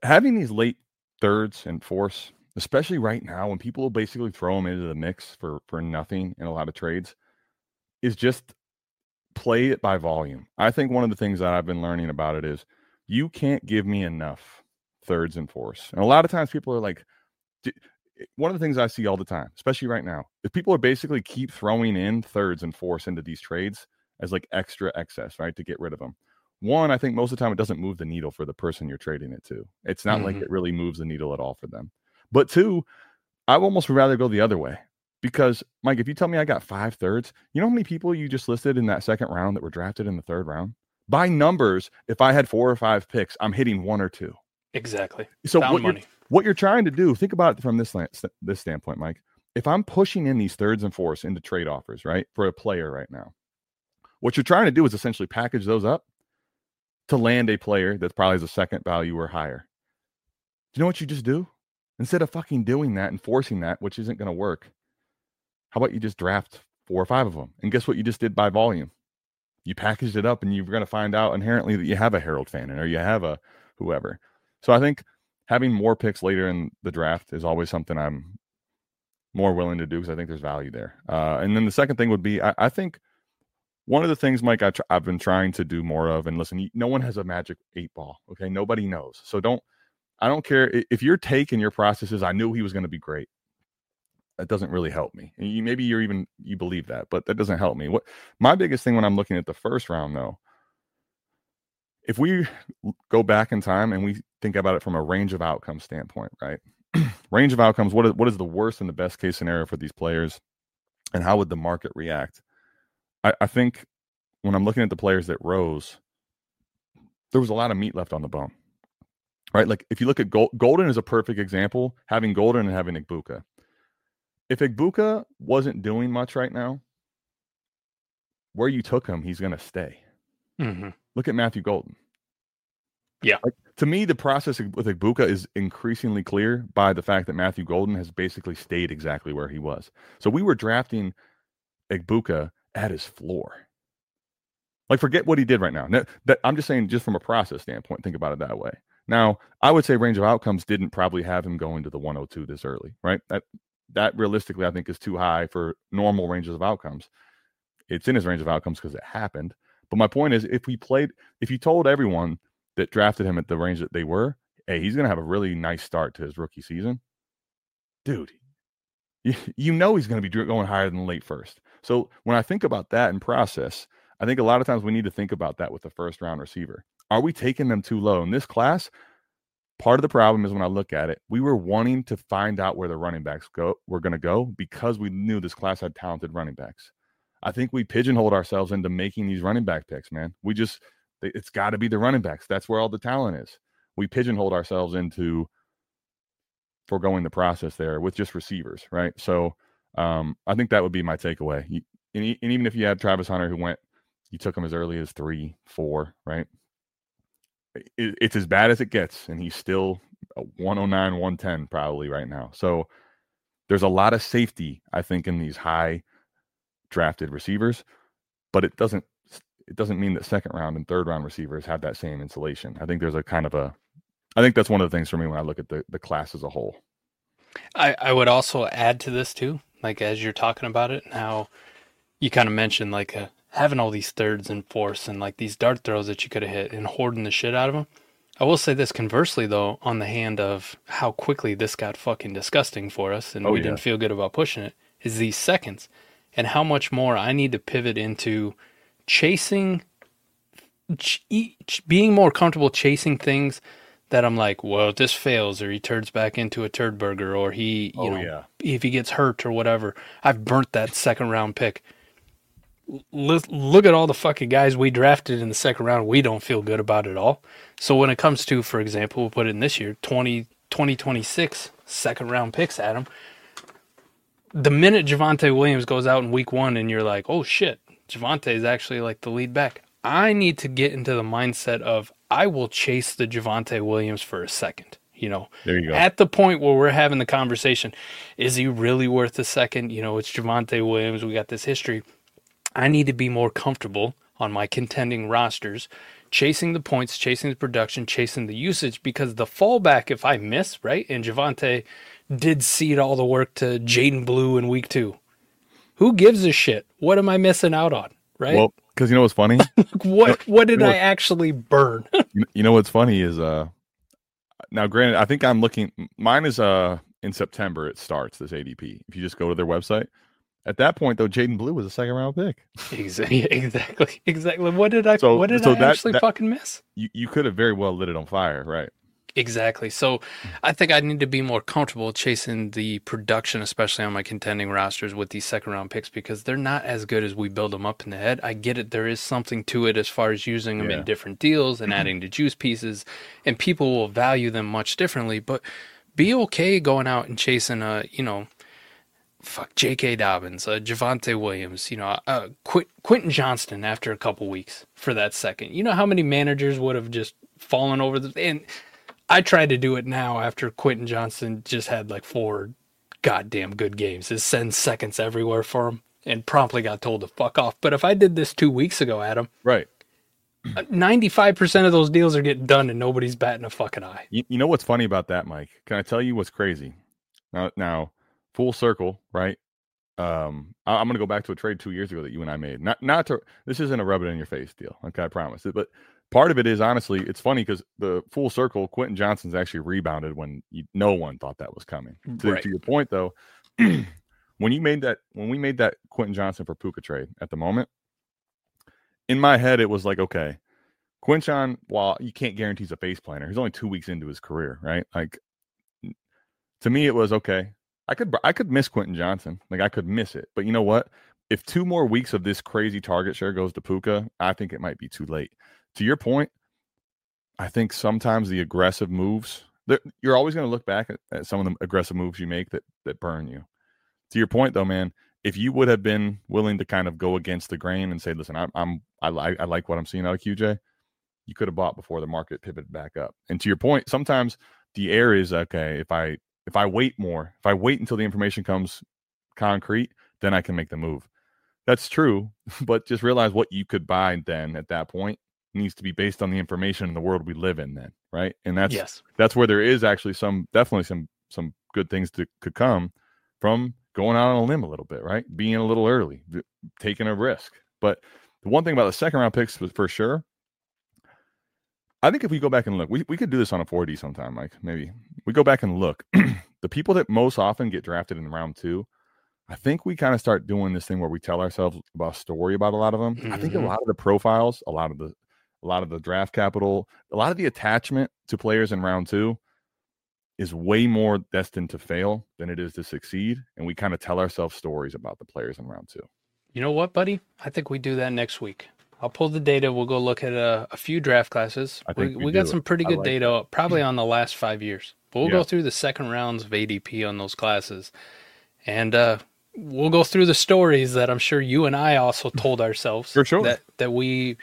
having these late thirds and fourths, especially right now when people will basically throw them into the mix for for nothing in a lot of trades, is just play it by volume. I think one of the things that I've been learning about it is you can't give me enough thirds and fourths. And a lot of times people are like, one of the things I see all the time, especially right now, is people are basically keep throwing in thirds and fourths into these trades as like extra excess, right, to get rid of them. One, I think most of the time it doesn't move the needle for the person you're trading it to. It's not mm-hmm. like it really moves the needle at all for them. But two, I would almost rather go the other way. Because, Mike, if you tell me I got five thirds, you know how many people you just listed in that second round that were drafted in the third round? By numbers, if I had four or five picks, I'm hitting one or two. Exactly. So Found what money. You're, what you're trying to do, think about it from this, this standpoint, Mike. If I'm pushing in these thirds and fourths into trade offers, right, for a player right now, what you're trying to do is essentially package those up to land a player that probably has a second value or higher. Do you know what you just do? Instead of fucking doing that and forcing that, which isn't going to work, how about you just draft four or five of them? And guess what you just did by volume? You packaged it up and you're going to find out inherently that you have a Harold Fannin or you have a whoever. So I think having more picks later in the draft is always something I'm more willing to do because I think there's value there. Uh, and then the second thing would be, I, I think one of the things, Mike, I tr- I've been trying to do more of, and listen, no one has a magic eight ball. Okay. Nobody knows. So don't, I don't care if your take and your process is, I knew he was going to be great. That doesn't really help me. And you, maybe you're even, you believe that, but that doesn't help me. What my biggest thing when I'm looking at the first round though, if we go back in time and we think about it from a range of outcomes standpoint, right? Range of outcomes, what is, what is the worst and the best case scenario for these players and how would the market react? I, I think when I'm looking at the players that rose, there was a lot of meat left on the bone, right? Like if you look at Gold, Golden is a perfect example, having Golden and having Igbokwe. If Igbokwe wasn't doing much right now, where you took him, he's going to stay. Mm-hmm. Look at Matthew Golden. Yeah. Like, to me, the process with Igbokwe is increasingly clear by the fact that Matthew Golden has basically stayed exactly where he was. So we were drafting Igbokwe at his floor. Like, forget what he did right now. now that, I'm just saying, just from a process standpoint, think about it that way. Now, I would say range of outcomes didn't probably have him going to the one oh two this early, right? That That realistically, I think, is too high for normal ranges of outcomes. It's in his range of outcomes because it happened. But my point is, if we played, if you told everyone that drafted him at the range that they were, hey, he's going to have a really nice start to his rookie season. Dude, you, you know he's going to be going higher than late first. So when I think about that in process, I think a lot of times we need to think about that with the first round receiver. Are we taking them too low? In this class, part of the problem is when I look at it, we were wanting to find out where the running backs go were going to go because we knew this class had talented running backs. I think we pigeonholed ourselves into making these running back picks, man. We just, it's got to be the running backs. That's where all the talent is. We pigeonholed ourselves into foregoing the process there with just receivers, right? So um, I think that would be my takeaway. You, and, and even if you had Travis Hunter who went, you took him as early as three, four, right? It, it's as bad as it gets, and he's still a one oh nine, one ten probably right now. So there's a lot of safety, I think, in these high drafted receivers, but it doesn't it doesn't mean that second round and third round receivers have that same insulation. I think there's a kind of a I think that's one of the things for me when I look at the, the class as a whole. I, I would also add to this too, like as you're talking about it and how you kind of mentioned like a, having all these thirds and fourths and like these dart throws that you could have hit and hoarding the shit out of them. I will say this conversely though, on the hand of how quickly this got fucking disgusting for us and oh, we yeah. didn't feel good about pushing it, is these seconds and how much more I need to pivot into chasing, ch- being more comfortable chasing things that I'm like, well, if this fails or he turns back into a turd burger or he, you oh, know, yeah. if he gets hurt or whatever, I've burnt that second round pick. L- look at all the fucking guys we drafted in the second round we don't feel good about at all. So when it comes to, for example, we'll put it in this year, twenty, twenty twenty-six second round picks, Adam, the minute Javonte Williams goes out in week one and you're like, oh shit, Javonte is actually like the lead back, I need to get into the mindset of I will chase the Javonte Williams for a second. You know, there you go. At the point where we're having the conversation, is he really worth a second? You know, it's Javonte Williams. We got this history. I need to be more comfortable on my contending rosters, chasing the points, chasing the production, chasing the usage, because the fallback, if I miss, right, and Javonte did cede all the work to Jaden Blue in week two, who gives a shit? What am I missing out on, right? Well, because you know what's funny? what what did you know I actually burn? you, you know what's funny is, uh, now granted, I think I'm looking, mine is uh in September, it starts, this A D P. If you just go to their website. At that point, though, Jaden Blue was a second round pick. Exactly, exactly, exactly. What did I? So, what did so I that, actually that, fucking miss? You you could have very well lit it on fire, right? Exactly. So, I think I need to be more comfortable chasing the production, especially on my contending rosters with these second round picks, because they're not as good as we build them up in the head. I get it. There is something to it as far as using them yeah. in different deals and adding the juice pieces, and people will value them much differently. But be okay going out and chasing a, you know. Fuck J K. Dobbins, uh, Javonte Williams, you know, uh, Qu- Quentin Johnston after a couple weeks for that second. You know how many managers would have just fallen over the... And I tried to do it now after Quentin Johnston just had like four goddamn good games. It sends seconds everywhere for him and promptly got told to fuck off. But if I did this two weeks ago, Adam... Right. ninety-five percent of those deals are getting done and nobody's batting a fucking eye. You, you know what's funny about that, Mike? Can I tell you what's crazy? Now... now full circle, right? Um, I, I'm going to go back to a trade two years ago that you and I made. Not, not to. This isn't a rub it in your face deal. Okay, I promise it. But part of it is honestly, it's funny because the full circle, Quentin Johnston's actually rebounded when you, no one thought that was coming. To, right. to your point, though, when you made that, when we made that Quentin Johnston for Puka trade at the moment, in my head it was like, okay, Quinchon, while you can't guarantee he's a face planner, he's only two weeks into his career, right? Like, to me, it was okay. I could I could miss Quentin Johnston. Like, I could miss it. But you know what? If two more weeks of this crazy target share goes to Puka, I think it might be too late. To your point, I think sometimes the aggressive moves, you're always going to look back at, at some of the aggressive moves you make that that burn you. To your point, though, man, if you would have been willing to kind of go against the grain and say, listen, I'm, I'm I like I like what I'm seeing out of Q J, you could have bought before the market pivoted back up. And to your point, sometimes the air is, okay, if I If I wait more, if I wait until the information comes concrete, then I can make the move. That's true, but just realize what you could buy then at that point needs to be based on the information in the world we live in then, right? And that's yes. that's where there is actually some, definitely some some good things to could come from going out on a limb a little bit, right? Being a little early, taking a risk. But the one thing about the second round picks was for sure, I think if we go back and look, we, we could do this on a four D sometime, Mike, maybe. We go back and look. The people that most often get drafted in round two, I think we kind of start doing this thing where we tell ourselves about a story about a lot of them. Mm-hmm. I think a lot of the profiles, a lot of the a lot of the draft capital, a lot of the attachment to players in round two is way more destined to fail than it is to succeed. And we kind of tell ourselves stories about the players in round two. You know what, buddy? I think we do that next week. I'll pull the data. We'll go look at a, a few draft classes. I think we we, we got it. some pretty good like data, that. probably on the last five years. But we'll yeah. go through the second rounds of A D P on those classes. And uh, we'll go through the stories that I'm sure you and I also told ourselves. For sure. That, that we,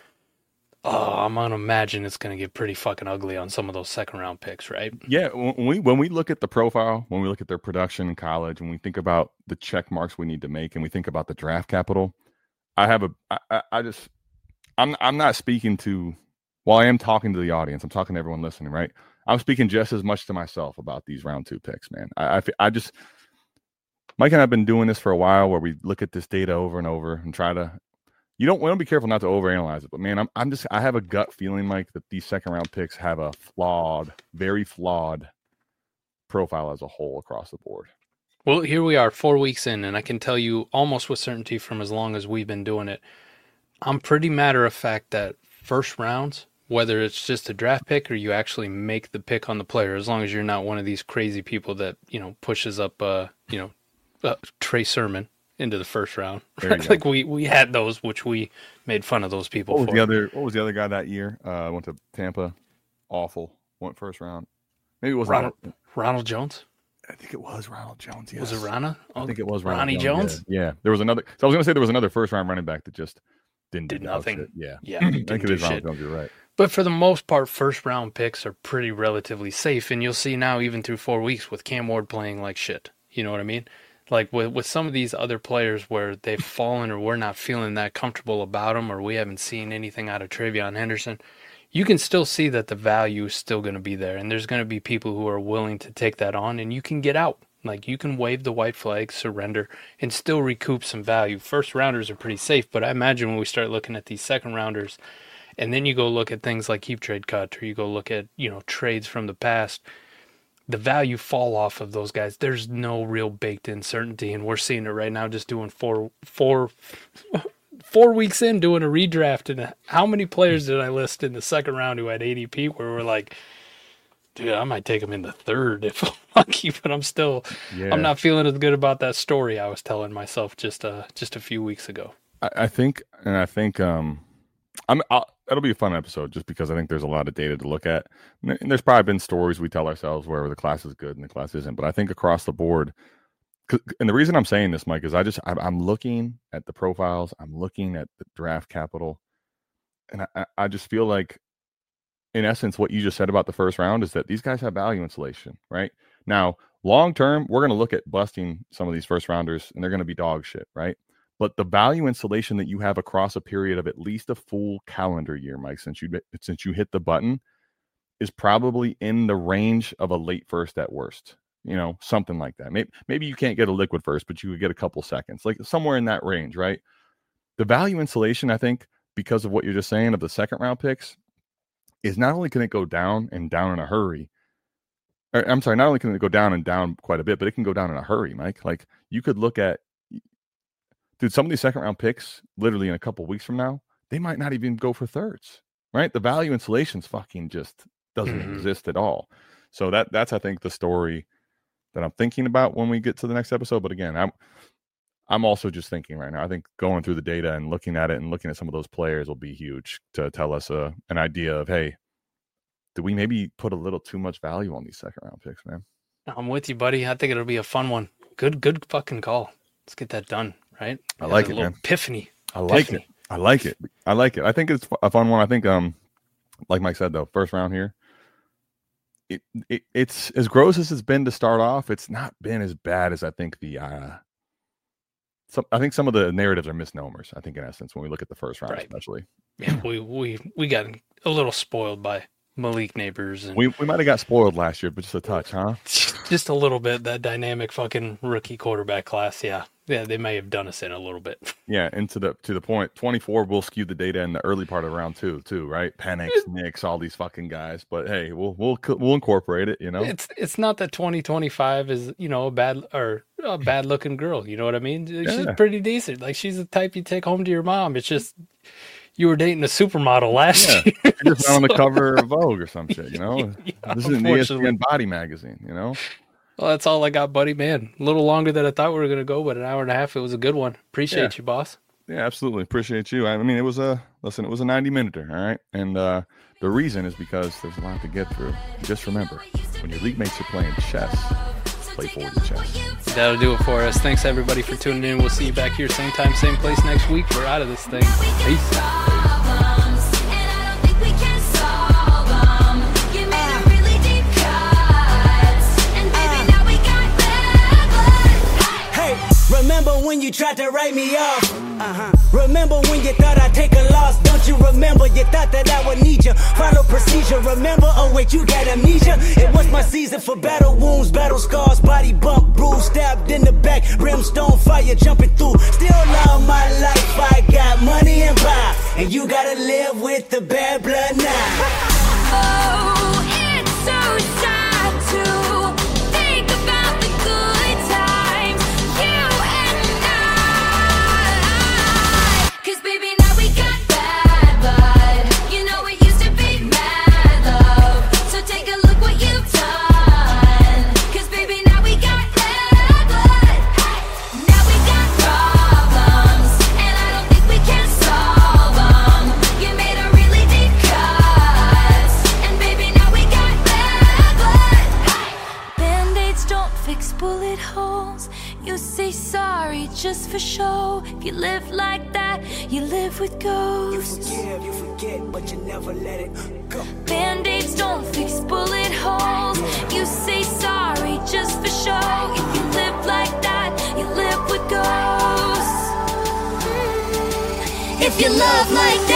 oh, I'm going to imagine it's going to get pretty fucking ugly on some of those second round picks, right? Yeah. When we, when we look at the profile, when we look at their production in college, when we think about the check marks we need to make, and we think about the draft capital, I have a, I, I just, I'm I'm not speaking to, while I am talking to the audience, I'm talking to everyone listening, right? I'm speaking just as much to myself about these round two picks, man. I, I, I just, Mike and I have been doing this for a while where we look at this data over and over and try to, you don't want to be careful not to overanalyze it, but man, I'm I'm just, I have a gut feeling, Mike, that these second round picks have a flawed, very flawed profile as a whole across the board. Well, here we are four weeks in, and I can tell you almost with certainty from as long as we've been doing it, I'm pretty matter of fact that first rounds, whether it's just a draft pick or you actually make the pick on the player, as long as you're not one of these crazy people that, you know, pushes up, uh, you know, uh, Trey Sermon into the first round. Like we, we had those, which we made fun of those people what was for. The other, what was the other guy that year? Uh, went to Tampa. Awful. Went first round. Maybe it was Ronald, Ronald, Ronald Jones. I think it was Ronald Jones. Yes. Was it Rana? Oh, I think it was Ronald Ronnie Jones. Jones. Yeah. yeah, there was another. So I was going to say there was another first round running back that just didn't did do nothing. Shit. Yeah, yeah, I think it is Ronald Jones. You're right. But for the most part, first round picks are pretty relatively safe, and you'll see now even through four weeks with Cam Ward playing like shit. You know what I mean? Like with, with some of these other players where they've fallen or we're not feeling that comfortable about them or we haven't seen anything out of Travion Henderson, you can still see that the value is still going to be there. And there's going to be people who are willing to take that on and you can get out. Like you can wave the white flag, surrender, and still recoup some value. First rounders are pretty safe, but I imagine when we start looking at these second rounders and then you go look at things like Keep Trade Cut or you go look at, you know, trades from the past, the value fall off of those guys. There's no real baked in certainty, and we're seeing it right now just doing four, four, four weeks in doing a redraft. And how many players did I list in the second round who had A D P where we're like, dude, I might take them in the third if I'm lucky, but I'm still, yeah. I'm not feeling as good about that story I was telling myself just uh just a few weeks ago. I, I think, and I think, um, I'm. I'll, it'll be a fun episode just because I think there's a lot of data to look at. And there's probably been stories we tell ourselves where the class is good and the class isn't. But I think across the board, and the reason I'm saying this, Mike, is I just I'm looking at the profiles, I'm looking at the draft capital, and I, I just feel like, in essence, what you just said about the first round is that these guys have value insulation, right? Now, long term, we're going to look at busting some of these first rounders, and they're going to be dog shit, right? But the value insulation that you have across a period of at least a full calendar year, Mike, since you since you hit the button, is probably in the range of a late first at worst. You know, something like that. Maybe maybe you can't get a liquid first, but you could get a couple seconds, like somewhere in that range, right? The value insulation, I think, because of what you're just saying of the second round picks, is not only can it go down and down in a hurry. Or, I'm sorry, not only can it go down and down quite a bit, but it can go down in a hurry, Mike. Like you could look at. Dude, some of these second round picks, literally in a couple weeks from now, they might not even go for thirds, right? The value insulation's fucking just doesn't mm-hmm. exist at all. So that that's I think the story that I'm thinking about when we get to the next episode. But again, I'm I'm also just thinking right now. I think going through the data and looking at it and looking at some of those players will be huge to tell us a, an idea of, hey, did we maybe put a little too much value on these second round picks, man? I'm with you, buddy. I think it'll be a fun one. Good, good fucking call. Let's get that done. Right? I like it, man. Epiphany. I like Epiphany. it. I like it. I like it. I think it's a fun one. I think, um, like Mike said, though, first round here, it, it it's as gross as it's been to start off. It's not been as bad as I think the. Uh, some I think some of the narratives are misnomers. I think in essence, when we look at the first round, right. especially. Yeah, we we we got a little spoiled by Malik Neighbors. And we we might have got spoiled last year, but just a touch, huh? Just a little bit. That dynamic fucking rookie quarterback class, yeah. Yeah, they may have done us in a little bit. Yeah, and to the to the point, twenty-four will skew the data in the early part of round two, too, right? Penix, Nix, all these fucking guys. But hey, we'll we'll we'll incorporate it. You know, it's it's not that twenty twenty-five is you know a bad or a bad looking girl. You know what I mean? She's yeah. pretty decent. Like she's the type you take home to your mom. It's just you were dating a supermodel last yeah. year. You're just so. on the cover of Vogue or some shit. You know, yeah, this is an E S P N Body magazine. You know. Well, that's all I got, buddy. Man, a little longer than I thought we were going to go, but an hour and a half. It was a good one. Appreciate yeah. you, boss. Yeah, absolutely. Appreciate you. I mean, it was a, listen, it was a ninety minute, all right? And uh, the reason is because there's a lot to get through. Just remember, when your league mates are playing chess, play forty chess. That'll do it for us. Thanks, everybody, for tuning in. We'll see you back here same time, same place next week. We're out of this thing. Peace. Remember when you tried to write me off? Uh-huh. Remember when you thought I'd take a loss? Don't you remember? You thought that I would need you. Follow procedure. Remember? Oh wait, you got amnesia. It was my season for battle wounds, battle scars, body bump, bruise, stabbed in the back, brimstone fire jumping through. Still love my life. I got money and power, and you gotta live with the bad blood now. Oh, it's so sad to. Just for show. If you live like that, you live with ghosts. You forgive, you forget, but you never let it go. Band-aids don't fix bullet holes. You say sorry just for show. If you live like that, you if you love like that.